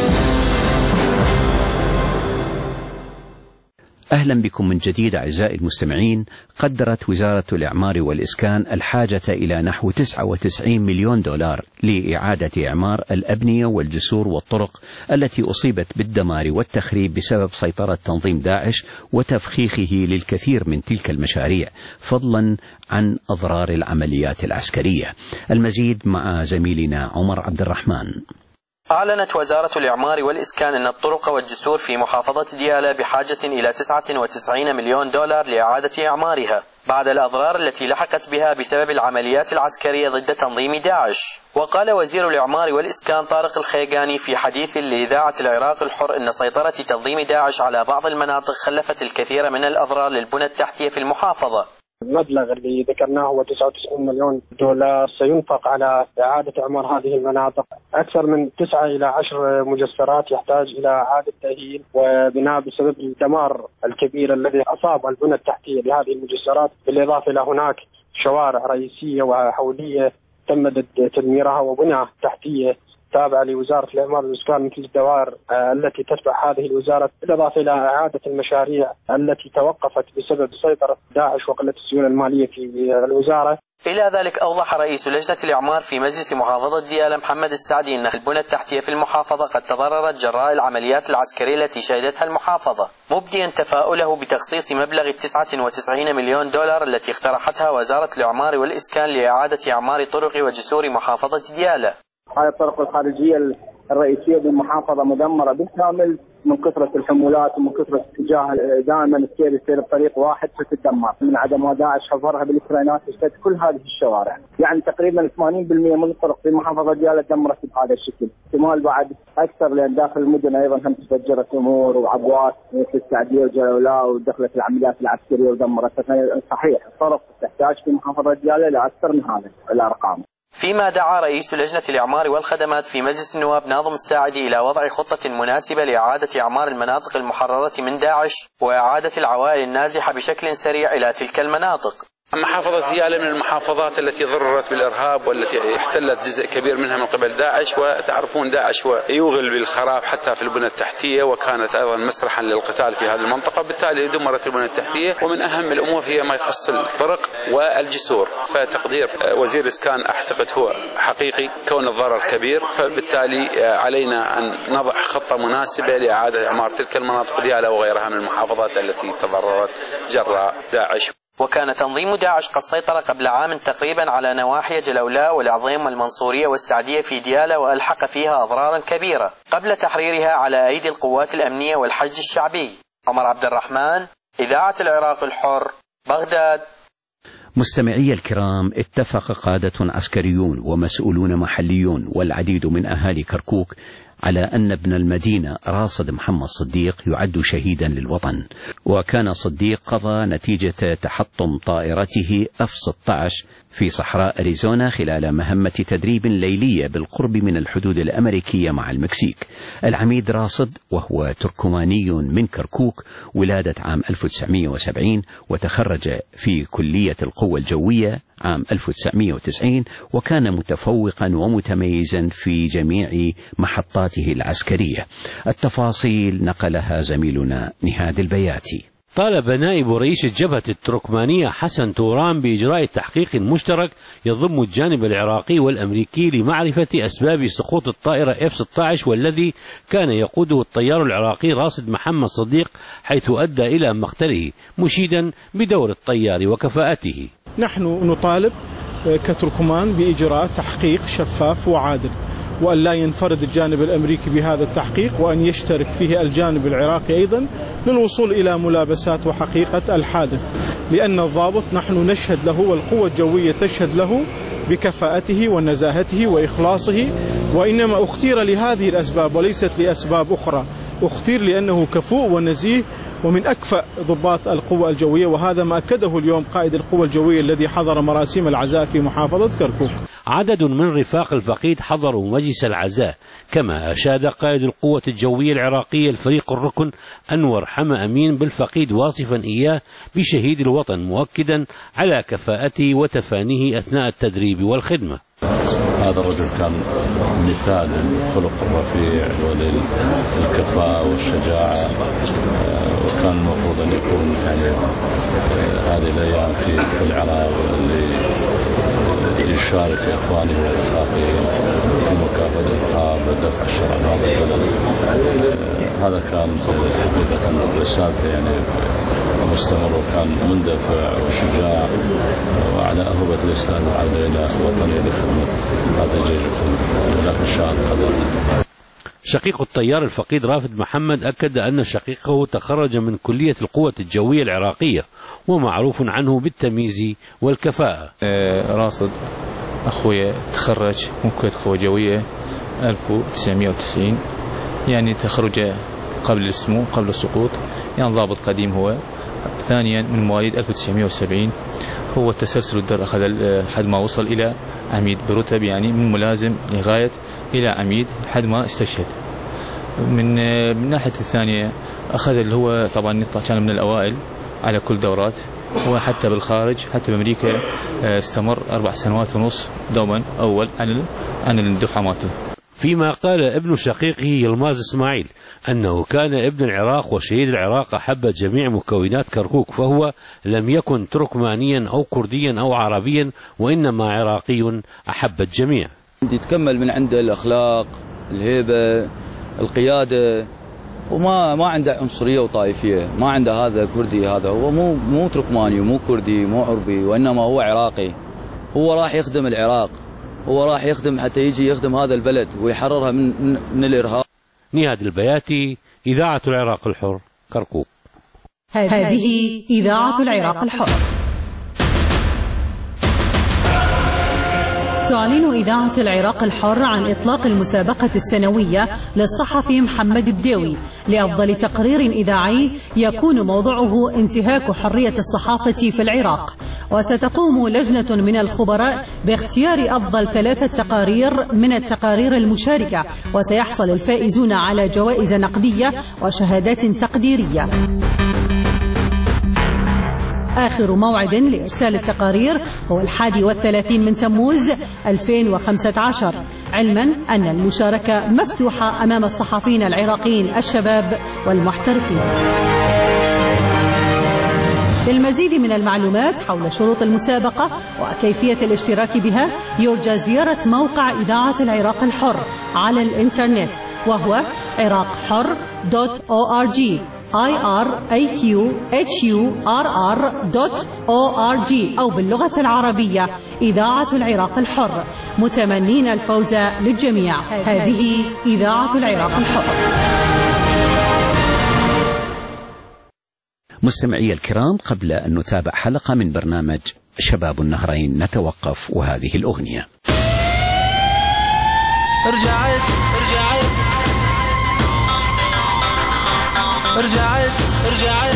أهلا بكم من جديد أعزائي المستمعين. قدرت وزارة الإعمار والإسكان الحاجة إلى نحو 99 مليون دولار لإعادة إعمار الأبنية والجسور والطرق التي أصيبت بالدمار والتخريب بسبب سيطرة تنظيم داعش وتفخيخه للكثير من تلك المشاريع، فضلا عن أضرار العمليات العسكرية. المزيد مع زميلنا عمر عبد الرحمن. أعلنت وزارة الإعمار والإسكان أن الطرق والجسور في محافظة ديالى بحاجة إلى 99 مليون دولار لإعادة إعمارها بعد الأضرار التي لحقت بها بسبب العمليات العسكرية ضد تنظيم داعش. وقال وزير الإعمار والإسكان طارق الخيقاني في حديث لإذاعة العراق الحر أن سيطرة تنظيم داعش على بعض المناطق خلفت الكثير من الأضرار للبنى التحتية في المحافظة. المبلغ اللي ذكرناه هو 99 مليون دولار سينفق على إعادة إعمار هذه المناطق. أكثر من 9 إلى 10 مجسرات يحتاج إلى إعادة تأهيل وبناء بسبب الدمار الكبير الذي أصاب البنى التحتية لهذه المجسرات، بالإضافة إلى هناك شوارع رئيسية وحولية تم تدميرها وبنى تحتية تابعة لوزارة الإعمار والإسكان مثل الدوائر التي تتبع هذه الوزارة، بالإضافة إلى إعادة المشاريع التي توقفت بسبب سيطرة داعش وقلة السيولة المالية في الوزارة. إلى ذلك أوضح رئيس لجنة الإعمار في مجلس محافظة ديالى محمد السعدي أن البنى التحتية في المحافظة قد تضررت جراء العمليات العسكرية التي شهدتها المحافظة، مبديا تفاؤله بتخصيص مبلغ 99 مليون دولار التي اقترحتها وزارة الإعمار والإسكان لإعادة إعمار طرق وجسور محافظة ديالى. هاي الطرق الخارجية الرئيسية بالمحافظة مدمرة بالكامل من كثرة الحمولات ومن كثرة اتجاه دائما السير بطريق واحد فتتدمر من عدم وداعش حفرها بالكرينات تشتت كل هذه الشوارع. يعني تقريبا 80% من الطرق في محافظة ديالى تدمرت بهذا الشكل. احتمال بعد أكثر لأن داخل المدن أيضا هم تفجرت أمور وعبوات مثل السعدية وجلولاء ودخلت العمليات العسكرية ودمرت. صحيح الطرق تحتاج في محافظة ديالى لأكثر من هذا الأرقام. فيما دعا رئيس لجنة الإعمار والخدمات في مجلس النواب ناظم الساعدي إلى وضع خطة مناسبة لإعادة إعمار المناطق المحررة من داعش وإعادة العوائل النازحة بشكل سريع إلى تلك المناطق. محافظة ديالى من المحافظات التي ضررت بالإرهاب والتي احتلت جزء كبير منها من قبل داعش، وتعرفون داعش يوغل بالخراب حتى في البنى التحتية، وكانت أيضا مسرحا للقتال في هذه المنطقة، بالتالي دمرت البنى التحتية. ومن أهم الأمور هي ما يخص الطرق والجسور، فتقدير وزير الإسكان أعتقد هو حقيقي كون الضرر كبير، فبالتالي علينا أن نضع خطة مناسبة لإعادة إعمار تلك المناطق ديالى وغيرها من المحافظات التي تضررت جراء داعش. وكان تنظيم داعش قد سيطر قبل عام تقريبا على نواحي جلولاء والعظيم والمنصورية والسعدية في ديالى وألحق فيها أضرارا كبيرة قبل تحريرها على أيدي القوات الأمنية والحشد الشعبي. عمر عبد الرحمن، إذاعة العراق الحر، بغداد. مستمعي الكرام، اتفق قادة عسكريون ومسؤولون محليون والعديد من أهالي كركوك على أن ابن المدينة راصد محمد صديق يعد شهيدا للوطن. وكان صديق قضى نتيجة تحطم طائرته F-16 في صحراء أريزونا خلال مهمة تدريب ليلية بالقرب من الحدود الأمريكية مع المكسيك. العميد راصد وهو تركماني من كركوك، ولادة عام 1970، وتخرج في كلية القوى الجوية عام 1990، وكان متفوقا ومتميزا في جميع محطاته العسكرية. التفاصيل نقلها زميلنا نهاد البياتي. طالب نائب رئيس الجبهة التركمانية حسن توران بإجراء تحقيق مشترك يضم الجانب العراقي والأمريكي لمعرفة أسباب سقوط الطائرة F-16 والذي كان يقوده الطيار العراقي راصد محمد صديق، حيث أدى إلى مقتله، مشيدا بدور الطيار وكفاءته. نحن نطالب كتركمان بإجراء تحقيق شفاف وعادل، وأن لا ينفرد الجانب الأمريكي بهذا التحقيق، وأن يشترك فيه الجانب العراقي أيضا للوصول إلى ملابسات وحقيقة الحادث، لأن الضابط نحن نشهد له والقوة الجوية تشهد له بكفاءته ونزاهته وإخلاصه، وإنما اختير لهذه الأسباب وليست لأسباب أخرى. اختير لأنه كفؤ ونزيه ومن أكفأ ضباط القوة الجوية، وهذا ما أكده اليوم قائد القوة الجوية الذي حضر مراسم العزاء في محافظة كركوك. عدد من رفاق الفقيد حضروا مجلس العزاء، كما أشاد قائد القوة الجوية العراقية الفريق الركن أنور حما أمين بالفقيد، واصفا إياه بشهيد الوطن، مؤكدا على كفاءته وتفانيه أثناء التدريب والخدمة. هذا الرجل كان مثال للخلق الرفيع وللكفاءة والشجاعة، وكان المفروض أن يكون يعني هذه الأيام في العراق يشارك إخوانه ورفاقه في مكافحة الإرهاب ودفع الشر عن هذا البلد. هذا كان حقيقة رسالته يعني مستمر، وكان مندفع وشجاع وعلى أهبة الإسلام وعلى إلى وطني لخدمة هذا الجيش الخلق، ولكن شاء قدر. شقيق الطيار الفقيد رافد محمد أكد أن شقيقه تخرج من كلية القوة الجوية العراقية، ومعروف عنه بالتمييز والكفاءة. راصد أخويا تخرج من كلية القوة الجوية 1990، يعني تخرج قبل السمو قبل السقوط، يعني ضابط قديم هو. ثانيا من مواليد 1970، هو تسلسل الدر أخذ لحد ما وصل إلى عميد برتب، يعني من ملازم لغاية إلى عميد لحد ما استشهد. من الناحية الثانية أخذ اللي هو طبعا كان من الأوائل على كل دورات، وحتى بالخارج حتى بأمريكا استمر 4 سنوات ونص دوما أول عن الدفعة ماته. فيما قال ابن شقيقه يلماز إسماعيل أنه كان ابن العراق وشهيد العراق أحب جميع مكونات كركوك، فهو لم يكن تركمانيا أو كرديا أو عربيا، وإنما عراقي أحب الجميع. يتكمل من عنده الأخلاق، الهيبة، القيادة، وما عنده عنصرية وطائفية، ما عنده هذا كردي هذا، هو مو تركماني ومو كردي مو عربي، وإنما هو عراقي. هو راح يخدم العراق هو راح يخدم حتى يجي يخدم هذا البلد ويحررها من الإرهاب. نهاد البياتي، إذاعة العراق الحر، كركوك. هذه إذاعة العراق الحر. تعلن إذاعة العراق الحر عن إطلاق المسابقة السنوية للصحفي محمد الداوي لأفضل تقرير إذاعي يكون موضوعه انتهاك حرية الصحافة في العراق، وستقوم لجنة من الخبراء باختيار أفضل 3 تقارير من التقارير المشاركة، وسيحصل الفائزون على جوائز نقدية وشهادات تقديرية. آخر موعد لإرسال التقارير هو 31 من تموز 2015، علما أن المشاركة مفتوحة أمام الصحفيين العراقيين الشباب والمحترفين. للمزيد من المعلومات حول شروط المسابقة وكيفية الاشتراك بها يرجى زيارة موقع إذاعة العراق الحر على الإنترنت، وهو iraqhur.org iraqhurr.org أو باللغة العربية إذاعة العراق الحر، متمنين الفوز للجميع. هذه إذاعة العراق الحر. مستمعي الكرام، قبل أن نتابع حلقة من برنامج شباب النهرين نتوقف وهذه الأغنية. رجعت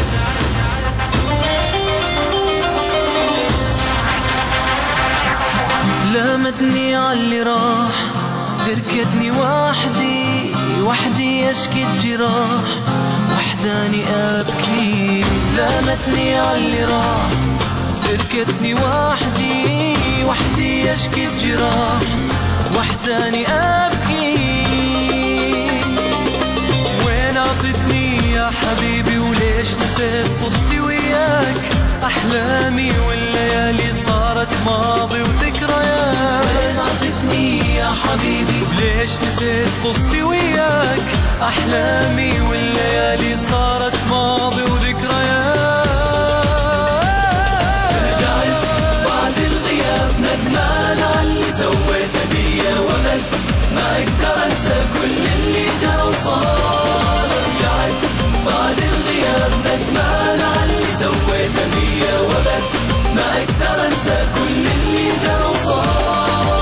لامتني عاللي راح، تركتني وحدي أشكي الجراح، وحداني أبكي. لامتني عاللي راح، تركتني وحدي أشكي الجراح، وحداني أبكي. وين عطتني يا حبيبي وليش نسيت قصتي وياك؟ أحلامي والليالي صارت ماضي وذكريات. وين عطتني يا حبيبي وليش نسيت قصتي وياك؟ أحلامي والليالي صارت ماضي وذكريات. رجعت بعد الغياب ندمان عاللي سويته بيا وبل، ما أقدر أنسى كل اللي جرى وصار. رجعت بعد الغياب ندمان عاللي سويته بيا وبل، ما أقدر أنسى كل اللي جرى وصار.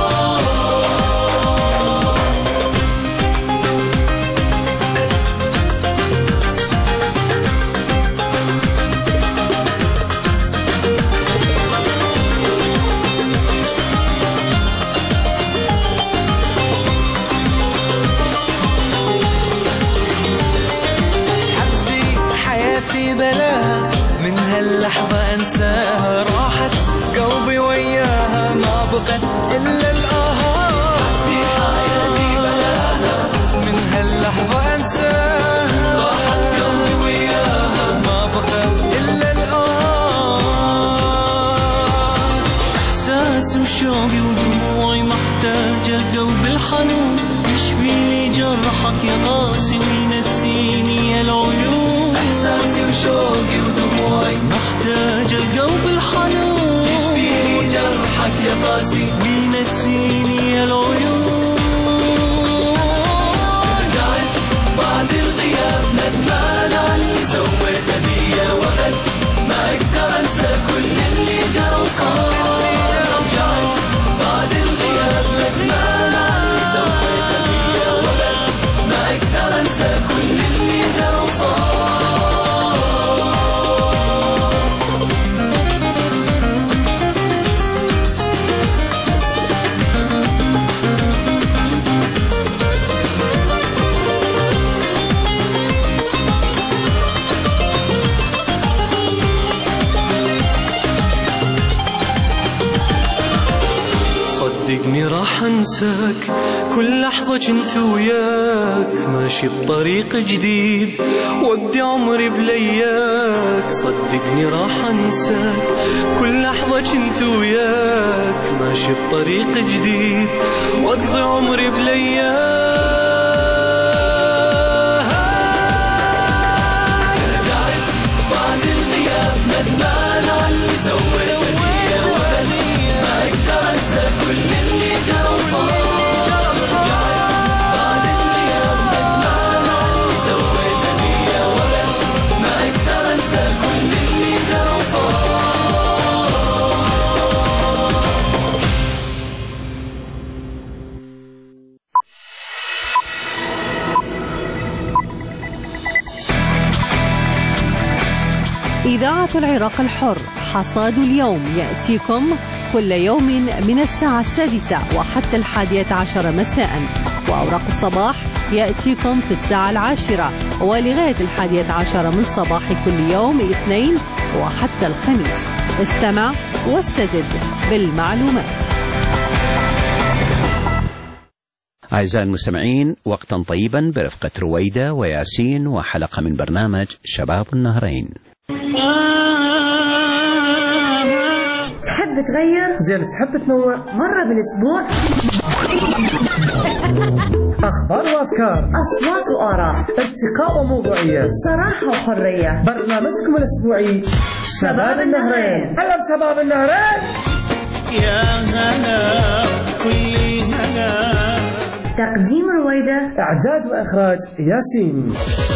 بلاها من هاللحظة أنساها، راحت قلبي وياها ما بقت إلا الآهات. في حياتي بلاها من هاللحظة أنساها، راحت قلبي وياها ما بقت إلا الآهات. إحساسي وشوقي ودموعي محتاجة قلب الحنون، يشفيني جرحك يا قاسي وينسيني العيون. إحساسي وشوقي ودموعي محتاج القلب الحنون، يشفيني جرحك يا قاسي وينسيني العيون. رجعت بعد الغياب ندمان عاللي سويته بيا وبل، ما أقدر أنسى كل اللي جرى وصار. رجعت بعد الغياب ندمان عاللي سويته بيا وبل، ما أقدر أنسى كل اللي جرى وصار. صدقني راح انساك كل لحظة كنت وياك، ماشي بطريق جديد وابدي عمري بلياك. صدقني راح انساك كل لحظة كنت وياك، ماشي بطريق جديد واقضي عمري بلياك. رجعت بعد الغياب ندمان عاللي سويته بيا وبل، ما أقدر أنسى كل اللي جرى إذاعة العراق الحر. حصاد اليوم يأتيكم كل يوم من الساعة 6 وحتى 11 مساء، وأوراق الصباح يأتيكم في الساعة 10 ولغاية 11 من صباح كل يوم اثنين وحتى الخميس. استمع واستزد بالمعلومات. أعزائي المستمعين، وقتا طيبا برفقة رويدة وياسين وحلقة من برنامج شباب النهرين. تحب تغير؟ زين تحب تنوع؟ مرة بالأسبوع؟ أخبار وأفكار، أصوات وآراء، ارتقاء وموضوعية، صراحة وحرية. برنامجكم الأسبوعي شباب النهرين. هلا بشباب النهرين. يا هلا كل هلا. تقديم رويدة، إعداد وإخراج ياسين.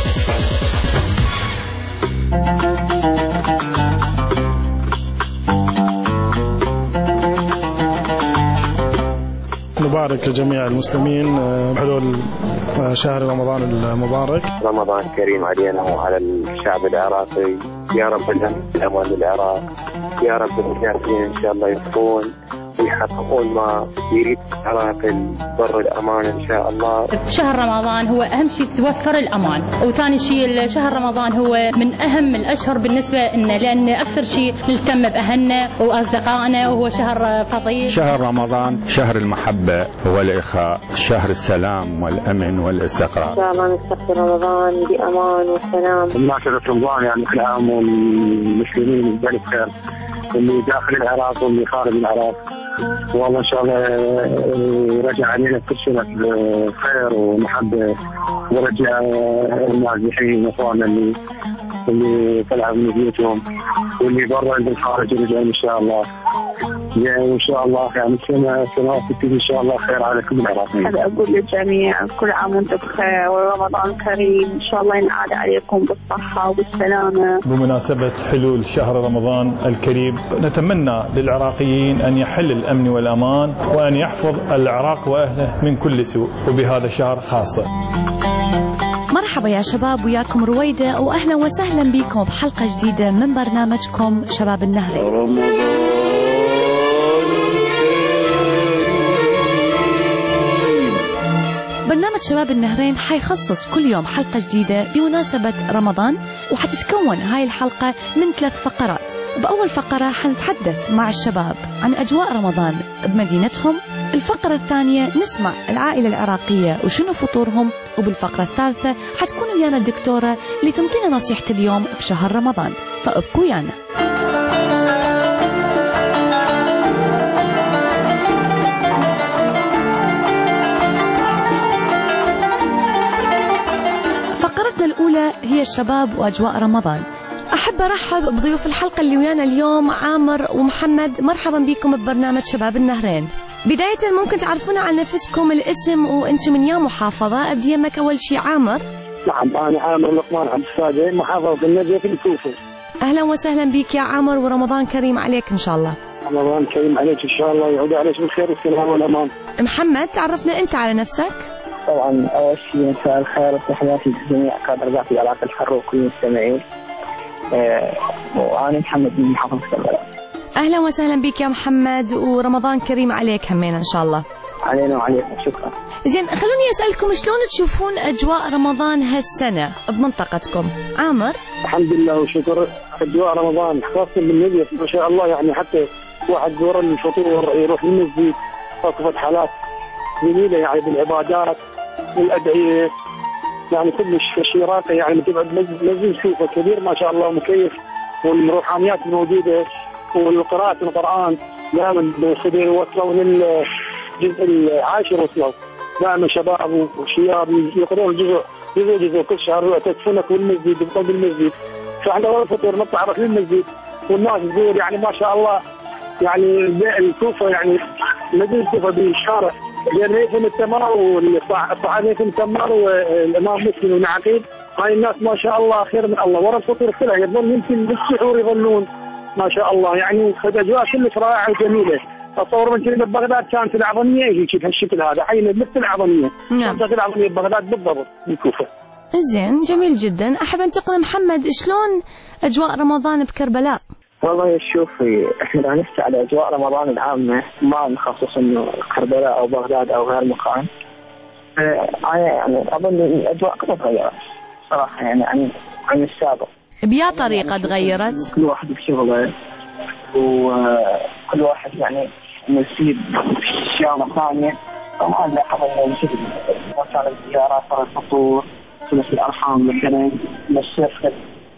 نبارك لجميع المسلمين بحلول شهر رمضان المبارك. رمضان كريم علينا وعلى الشعب العراقي، يا رب الأمان للعراق، يا رب المجاهدين إن شاء الله يفوزون ويحققون ما يريد العراق، البر الأمان إن شاء الله. شهر رمضان هو أهم شيء توفر الأمان، وثاني شيء شهر رمضان هو من أهم الأشهر بالنسبة لنا، لأن أكثر شيء نهتم بأهلنا وأصدقائنا، وهو شهر فضيل. شهر رمضان شهر المحبة والإخاء، شهر السلام والأمن والاستقرار. إن شاء الله نستقبل رمضان بأمان وسلام. مناسبة رمضان يعني كل عام والمسلمين بألف خير، اللي داخل العراق واللي خارج العراق، والله إن شاء الله يرجع علينا كل شيء خير ومحبة، ورجع النازحين وإخواننا اللي طلعوا من بيوتهم واللي برا عند الخارج يرجعون إن شاء الله. يعني إن شاء الله يعني سنوات تبتدي إن شاء الله خير على كل العراقيين. هذا أقول للجميع كل عام وأنتم بخير ورمضان كريم، إن شاء الله ينعاد عليكم بالصحة وبالسلامة. بمناسبة حلول شهر رمضان الكريم، نتمنى للعراقيين أن يحل الأمن والأمان وأن يحفظ العراق وأهله من كل سوء، وبهذا الشهر خاصة. مرحبا يا شباب، وياكم رويدة، وأهلا وسهلا بكم بحلقة جديدة من برنامجكم شباب النهرين. برنامج شباب النهرين حيخصص كل يوم حلقة جديدة بمناسبة رمضان، وحتتكون هاي الحلقة من 3 فقرات. بأول فقرة حنتحدث مع الشباب عن أجواء رمضان بمدينتهم. الفقرة الثانية نسمع العائلة العراقية وشنو فطورهم، وبالفقرة الثالثة حتكون ويانا الدكتورة اللي تنطينا نصيحة اليوم بشهر رمضان، فابقوا ويانا. فقرتنا الأولى هي الشباب وأجواء رمضان. أحب أرحب بضيوف الحلقة اللي ويانا اليوم، عامر ومحمد. مرحبا بكم ببرنامج شباب النهرين. بداية ممكن تعرفونا عن نفسكم، الاسم وأنتم من يا محافظة؟ أبدي يمك أول شيء عامر. نعم، أنا عامر لقمان عبد الصادق، محافظة النجف الكوفة. أهلا وسهلا بك يا عامر، ورمضان كريم عليك إن شاء الله. رمضان كريم عليك إن شاء الله، يعود عليك بالخير والسلام والأمان. محمد، تعرفنا أنت على نفسك. طبعا أول شيء مساء الخير وتحياتي لجميع كادر ذات العراق الحر وكل المستمعين. وأنا محمد من محافظة كربلاء. أهلا وسهلا بك يا محمد، ورمضان كريم عليك همين إن شاء الله. علينا وعليكم، شكرا. زين، خلوني أسألكم شلون تشوفون أجواء رمضان هالسنة بمنطقتكم؟ عامر. الحمد لله وشكر. أجواء رمضان خاصة بالنجف ما شاء الله، يعني حتى واحد ورا الفطور يروح للمسجد، وقفت حالات جميلة يعني بالعبادات والأدعية، يعني كلش شيء راقي، يعني تبعد مسجد شوفه كبير ما شاء الله ومكيف، والروحانيات موجودة، والقراءة القرآن دائما بالخدير وصلوا للجزء العاشر، وصلوا دائما شباب وشياب يقرون جزء كل شهر يعتكفونك بالمسجد بقلب المسجد. فاحنا ورا الفطور نطلع نروح للمسجد والناس تزور، يعني ما شاء الله، يعني الكوفة يعني مدينة الكوفة بالشارع بين ريفهم التمار والصحابة ريفهم التمار والإمام مسلم والعقيد، هاي الناس ما شاء الله خير من الله. ورا الفطور كلها يظل يمكن بالسحور يظلون ما شاء الله، يعني أجواء كلش رائعة وجميلة. أتصور من كلمة بغداد كانت العظمية يجي بهالشكل هذا، حين مثل العظمية. نعم. منطقة العظمية بغداد بالضبط بالكوفة. زين، جميل جدا. أحب أنتقل محمد، شلون أجواء رمضان بكربلاء؟ والله شوفي، احنا لا نحكي على اجواء رمضان العامه، ما نخصص انه كربلاء او بغداد او غير مكان. يعني اظن الاجواء كلها تغيرت صراحه، يعني عن السابق. بيا طريقه تغيرت؟ كل واحد بشغله، وكل واحد يعني يصير اشياء ثانيه، فما نلاحظ انه مثلا الزيارات صارت فطور، صلة الارحام مثلا، الشيخ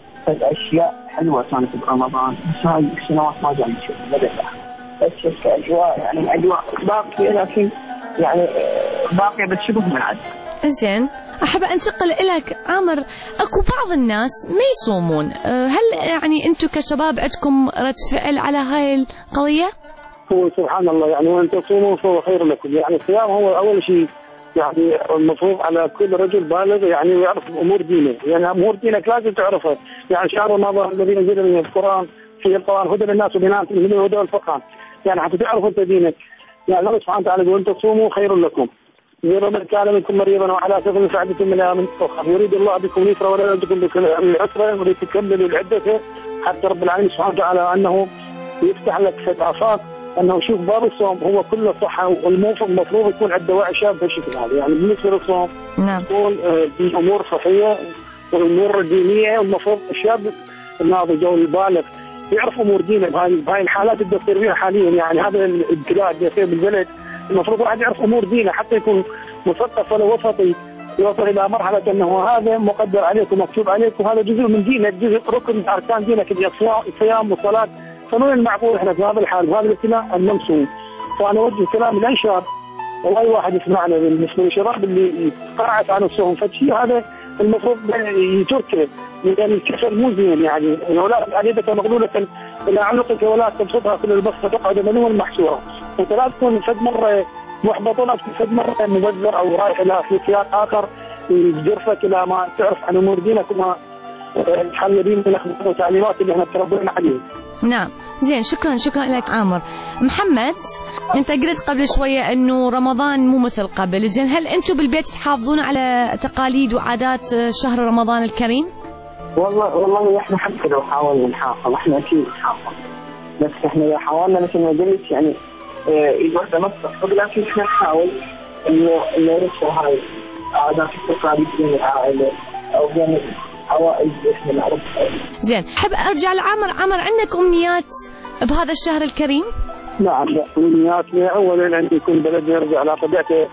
اشياء حلوه كانت برمضان، بس هاي السنوات ما جاي نشوف للاسف. بس كاجواء يعني اجواء باقيه، لكن يعني باقيه بتشبه بعد. زين، احب انتقل لك عامر. اكو بعض الناس ما يصومون، هل يعني انتم كشباب عندكم رد فعل على هاي القضيه؟ هو سبحان الله، يعني وان تصوموا فهو خير لكم. يعني الصيام هو اول شيء يعني المفروض على كل رجل بالغ يعني يعرف امور دينه، يعني امور دينك لازم تعرفها. يعني شهر رمضان الذي نزل من القران فيه القران هدى للناس وبينات من الهدى والفرقان، يعني حتى تعرف انت دينك. يعني الله سبحانه وتعالى يقول ان تصوموا خير لكم. من كان منكم مريضا وعلى سفر فعدة من ايام اخرى يريد الله بكم اليسر ولا يجدكم بكم العسر ولتكملوا العده، حتى رب العالمين سبحانه وتعالى انه يفتح لك فتحات انه شوف باب الصوم هو كله صحه، والمفروض يكون عنده وعي شاب بهالشكل هذا. يعني بالنسبه للصوم يكون في امور صحيه والامور دينيه، والمفروض الشاب الناضج او البالغ يعرف امور دينه. بهاي الحالات اللي تصير فيها حاليا، يعني هذا الابتلاء اللي يصير بالبلد، المفروض الواحد يعرف امور دينه حتى يكون مثقف ولا وسطي، يوصل الى مرحله انه هذا مقدر عليك ومكتوب عليك، وهذا جزء من دينك، جزء ركن من اركان دينك، الصيام والصلاه. فمن المعقول احنا في هذا الحال وهذا الابتلاء ان نمسوا. فانا اوجه كلام لاي شاب واي واحد يسمعنا بالنسبه للشباب اللي قرعت عن الصوم فشيء، هذا المفروض يتركه، لان الكسل مو زين. يعني ولا يدك مغلوله الى عنقك ولا تبسطها كل البسطه تقعد ملوما محسوره. انت لا تكون فد مره محبط ولا تكون فد مره مبذر او رايح الى في سياق اخر يجرفك الى ما تعرف عن امور دينك وما تحللين من الاخبار والتعليمات اللي احنا تربينا عليها. نعم، زين، شكرا لك عامر. محمد، انت قلت قبل شويه انه رمضان مو مثل قبل، زين هل انتم بالبيت تحافظون على تقاليد وعادات شهر رمضان الكريم؟ والله احنا حتى لو حاولنا نحافظ، احنا اكيد نحافظ، بس احنا اذا حاولنا مثل ما قلت يعني اذا ما تصدق، لكن احنا نحاول انه ننشر هاي عادات التقاليد بين العائله او بين عوائل احنا نعرفها. زين، احب ارجع لعمر. عمر، عندك امنيات بهذا الشهر الكريم؟ نعم، امنياتنا اولا ان يكون بلدنا يرجع على طبيعته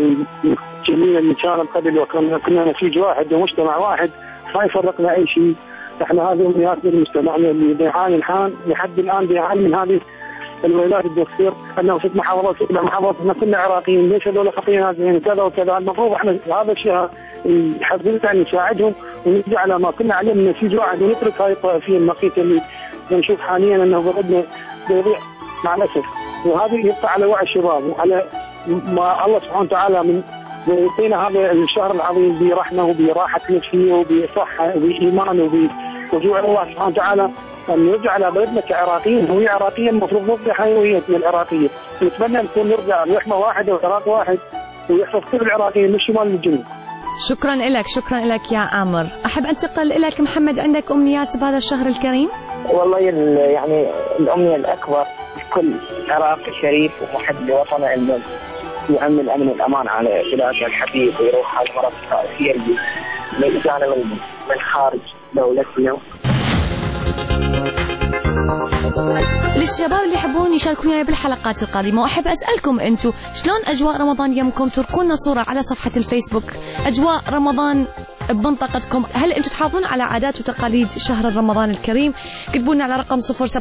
الجميله اللي كانت قبل، وكنا نسيج واحد ومجتمع واحد ما يفرقنا اي شيء. احنا هذه امنياتنا لمجتمعنا اللي بيعاني الحال لحد الان، بيعاني من هذه الويلات اللي تصير، انه في محافظات كلها محافظتنا كلنا عراقيين، ليش هذول خطيين هذين كذا وكذا. المفروض احنا هذا الشيء حبينا ان نساعدهم ونرجع على ما كنا عليه من نسيج واحد، ونترك هاي الطائفيه المقيته اللي نشوف حاليا انه بلدنا بيضيع مع الاسف. وهذا يبقى على وعي الشباب وعلى ما الله سبحانه وتعالى من يعطينا هذا الشهر العظيم برحمه وبراحه نفسيه وبصحه وبايمان وبرجوع الله سبحانه وتعالى، أن نرجع على بلدنا كعراقيين. هوية عراقية المفروض نصبح هويتنا العراقية. نتمنى نكون نرجع رحمة واحدة وعراق واحد ويحفظ كل العراقيين من الشمال للجنوب. شكرا لك يا عامر. أحب أنتقل لك محمد، عندك أمنيات بهذا الشهر الكريم؟ والله يعني الأمنية الأكبر كل عراقي شريف ومحب لوطنه إنه يعم الأمن والأمان على بلادنا الحبيب، ويروح على المرض الطائفية اللي جانا من خارج دولتنا. للشباب اللي يحبون يشاركون وياي بالحلقات القادمة، وأحب أسألكم أنتم شلون أجواء رمضان يمكم؟ تركونا صورة على صفحة الفيسبوك أجواء رمضان بمنطقتكم. هل أنتم تحافظون على عادات وتقاليد شهر رمضان الكريم؟ كتبوا لنا على رقم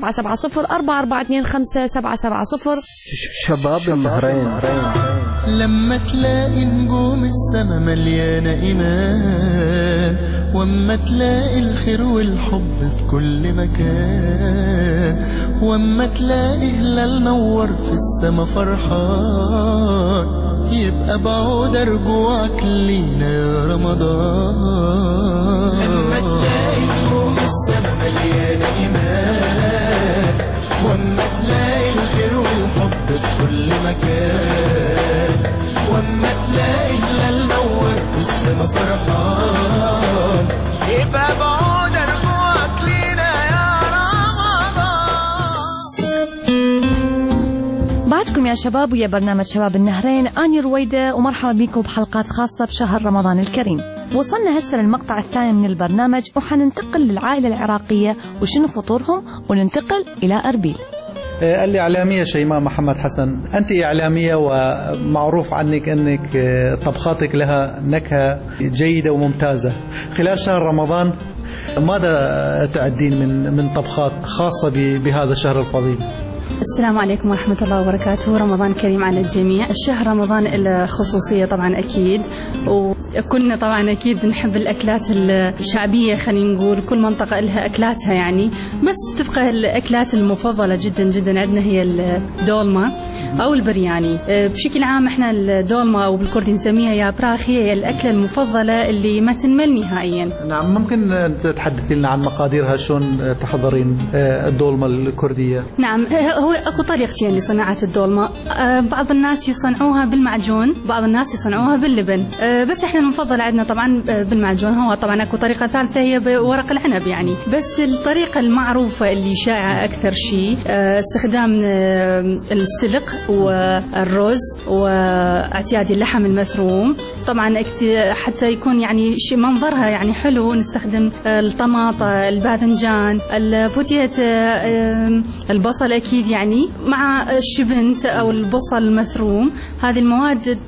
077044257770. شباب النهرين. لما تلاقي نجوم السما مليانة إيمان، واما تلاقي الخير والحب في كل مكان، واما تلاقي هلال نور في السما فرحان، يبقى بعود أرجوعك لينا يا رمضان. لما تلاقي نجوم السما مليانة إيمان، واما تلاقي الخير والحب في كل مكان، واما تلاقي هلال نور في السما فرحان، يبقى بعود أرجوعك لينا لكم يا شباب ويا برنامج شباب النهرين. أنا رويدة ومرحبا بكم بحلقات خاصة بشهر رمضان الكريم. وصلنا هسه للمقطع الثاني من البرنامج وحننتقل للعائلة العراقية وشنو فطورهم وننتقل إلى أربيل. الإعلامية شيماء محمد حسن، أنت إعلامية ومعروف عنك أنك طبخاتك لها نكهة جيدة وممتازة. خلال شهر رمضان ماذا تعدين من طبخات خاصة بهذا الشهر الفضيل؟ السلام عليكم ورحمة الله وبركاته. رمضان كريم على الجميع. الشهر رمضان له خصوصية طبعا أكيد، وكلنا طبعا أكيد نحب الأكلات الشعبية، خلينا نقول كل منطقة لها أكلاتها يعني، بس تبقى الأكلات المفضلة جدا جدا عندنا هي الدولمة أو البرياني. بشكل عام احنا الدولمة أو بالكردي نسميها يا براخ، هي الأكلة المفضلة اللي ما تنمل نهائيا. نعم، ممكن تتحدثي لنا عن مقاديرها، شلون تحضرين الدولمة الكردية؟ نعم، هو اكو طريقتين لصناعة الدولمة. بعض الناس يصنعوها بالمعجون، بعض الناس يصنعوها باللبن، بس احنا المفضل عندنا طبعا بالمعجون. هو طبعا اكو طريقة ثالثة هي بورق العنب يعني، بس الطريقة المعروفة اللي شائعة اكثر شيء استخدام السلق والرز واعتيادي اللحم المثروم. طبعا حتى يكون يعني شيء منظرها يعني حلو، نستخدم الطماطة، الباذنجان، البوتيت، البصل اكيد يعني، مع الشبنت او البصل المثروم. هذه المواد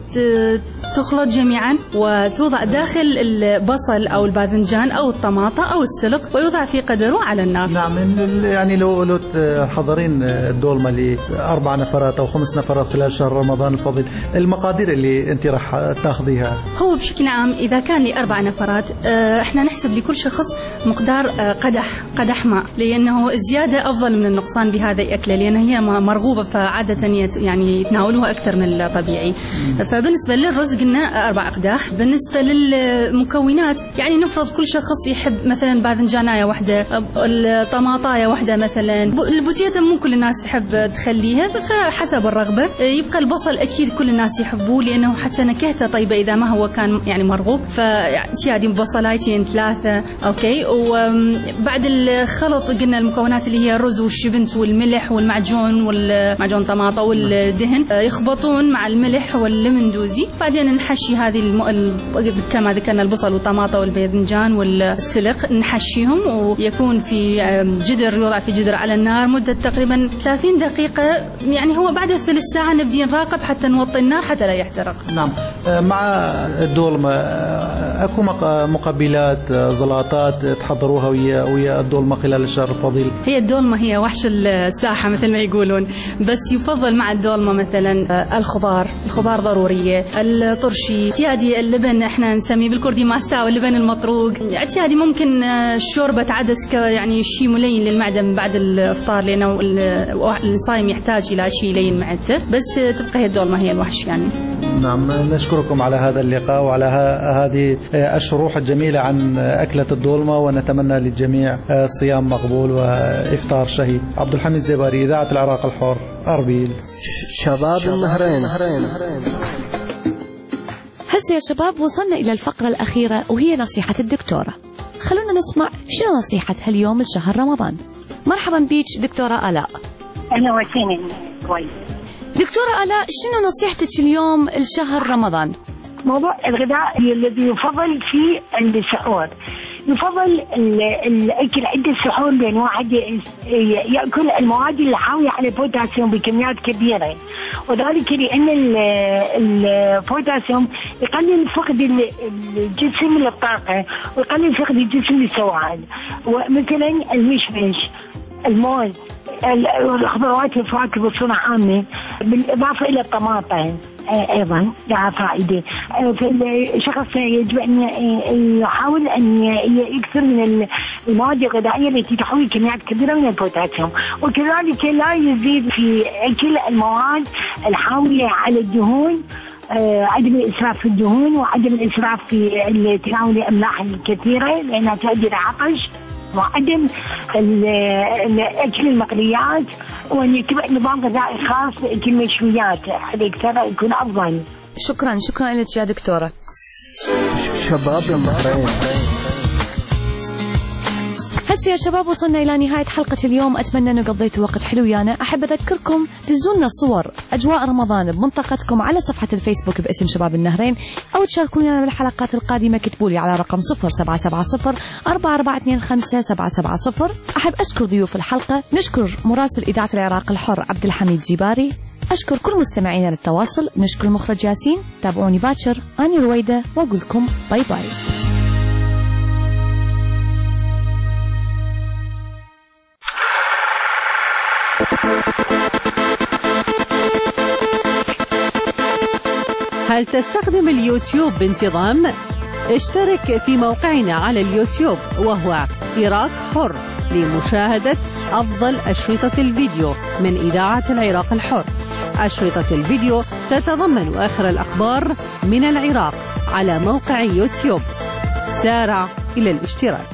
تخلط جميعا وتوضع داخل البصل او الباذنجان او الطماطة او السلق ويوضع في قدره على النار. نعم، يعني لو تحضرين الدولمة ل4 نفرات او 5 نفرات خلال شهر رمضان الفضيل، المقادير اللي انت راح تاخذيها؟ هو بشكل عام اذا كان ل4 نفرات احنا نحسب لكل شخص مقدار قدح ماء، لانه الزيادة افضل من النقصان بهذا الأكلة، لأن هي مرغوبة فعادة يعني يتناولوها أكثر من الطبيعي. فبالنسبة للرز قلنا 4 أقداح. بالنسبة للمكونات يعني نفرض كل شخص يحب مثلا باذنجاناية واحدة، الطماطاية واحدة مثلا، البوتيتا مو كل الناس تحب تخليها فحسب الرغبة. يبقى البصل أكيد كل الناس يحبوه لأنه حتى نكهته طيبة إذا ما هو كان يعني مرغوب، فاعتيادي بصلايتين 3 أوكي. وبعد الخلط قلنا المكونات اللي هي الرز والشبنت والملح والمعجون طماطة والدهن يخبطون مع الملح واللمندوزي. بعدين نحشي هذه كما ذكرنا البصل والطماطة والباذنجان والسلق، نحشيهم ويكون في جدر، يوضع في جدر على النار مدة تقريبا 30 دقيقة يعني. هو بعد ثلث ساعة نبدي نراقب حتى نوطي النار حتى لا يحترق. نعم. مع الدولمة اكو مقبلات زلاطات تحضروها ويا الدولمة خلال الشهر الفضيل؟ هي الدولمة هي وحش الساحة مثل ما يقولون، بس يفضل مع الدولمة مثلا الخضار ضرورية، الطرشي، اعتيادي اللبن احنا نسميه بالكردي ماستاو، اللبن المطروق، اعتيادي ممكن شوربة عدس يعني شيء ملين للمعدة من بعد الافطار، لانه الصايم يحتاج الى شيء يلين معدته، بس تبقى هي الدولمة هي الوحش يعني. نعم، نشكركم على هذا اللقاء وعلى هذه الشروح الجميلة عن أكلة الدولمة، ونتمنى للجميع صيام مقبول وإفطار شهي. عبد الحميد زباري، إذاعة العراق الحر، أربيل. شباب النهرين. هسه يا شباب وصلنا إلى الفقرة الأخيرة وهي نصيحة الدكتورة. خلونا نسمع شنو نصيحة هاليوم لشهر رمضان. مرحبا بيك دكتورة آلاء. أهلا وسهلا. كويس دكتورة آلاء، شنو نصيحتك اليوم لشهر رمضان؟ موضوع الغذاء الذي يفضل في السحور. يفضل الأكل عند السحور بين واحد يأكل المواد اللي حاوية على البوتاسيوم بكميات كبيرة، وذلك لأن البوتاسيوم يقلل فقد الجسم للطاقة ويقلل فقد الجسم للسوائل. ومثلا المشمش، الموز، الخضروات والفواكه بصورة عامة، بالإضافة إلى الطماطم أيضا لها فائدة. فالشخص يجب أن يحاول أن يكثر من المواد الغذائية التي تحوي كميات كبيرة من البوتاسيوم، وكذلك لا يزيد في أكل المواد الحاوية على الدهون، عدم الإسراف في الدهون وعدم الإسراف في تناول الأملاح الكثيرة لأنها تؤدي إلى عطش، وعدم أكل المقليات، وأن يتبع نظام غذائي خاص لأكل المشويات هذا أكثر يكون أفضل. شكرا لك يا دكتورة. شباب النهرين. وبس يا شباب وصلنا إلى نهاية حلقة اليوم. أتمنى أن قضيتوا وقت حلو ويانا. أحب أذكركم تزورنا صور أجواء رمضان بمنطقتكم على صفحة الفيسبوك باسم شباب النهرين، أو تشاركونا بالحلقات القادمة. اكتبوا لي على رقم 0770-4425-770. أحب أشكر ضيوف الحلقة. نشكر مراسل إذاعة العراق الحر عبد الحميد زيباري. أشكر كل مستمعينا للتواصل. نشكر المخرج ياسين. تابعوني باكر. أنا رويدة وأقول لكم باي باي. هل تستخدم اليوتيوب بانتظام؟ اشترك في موقعنا على اليوتيوب وهو عراق حر لمشاهدة أفضل أشرطة الفيديو من إذاعة العراق الحر. أشرطة الفيديو تتضمن آخر الأخبار من العراق على موقع يوتيوب. سارع إلى الاشتراك.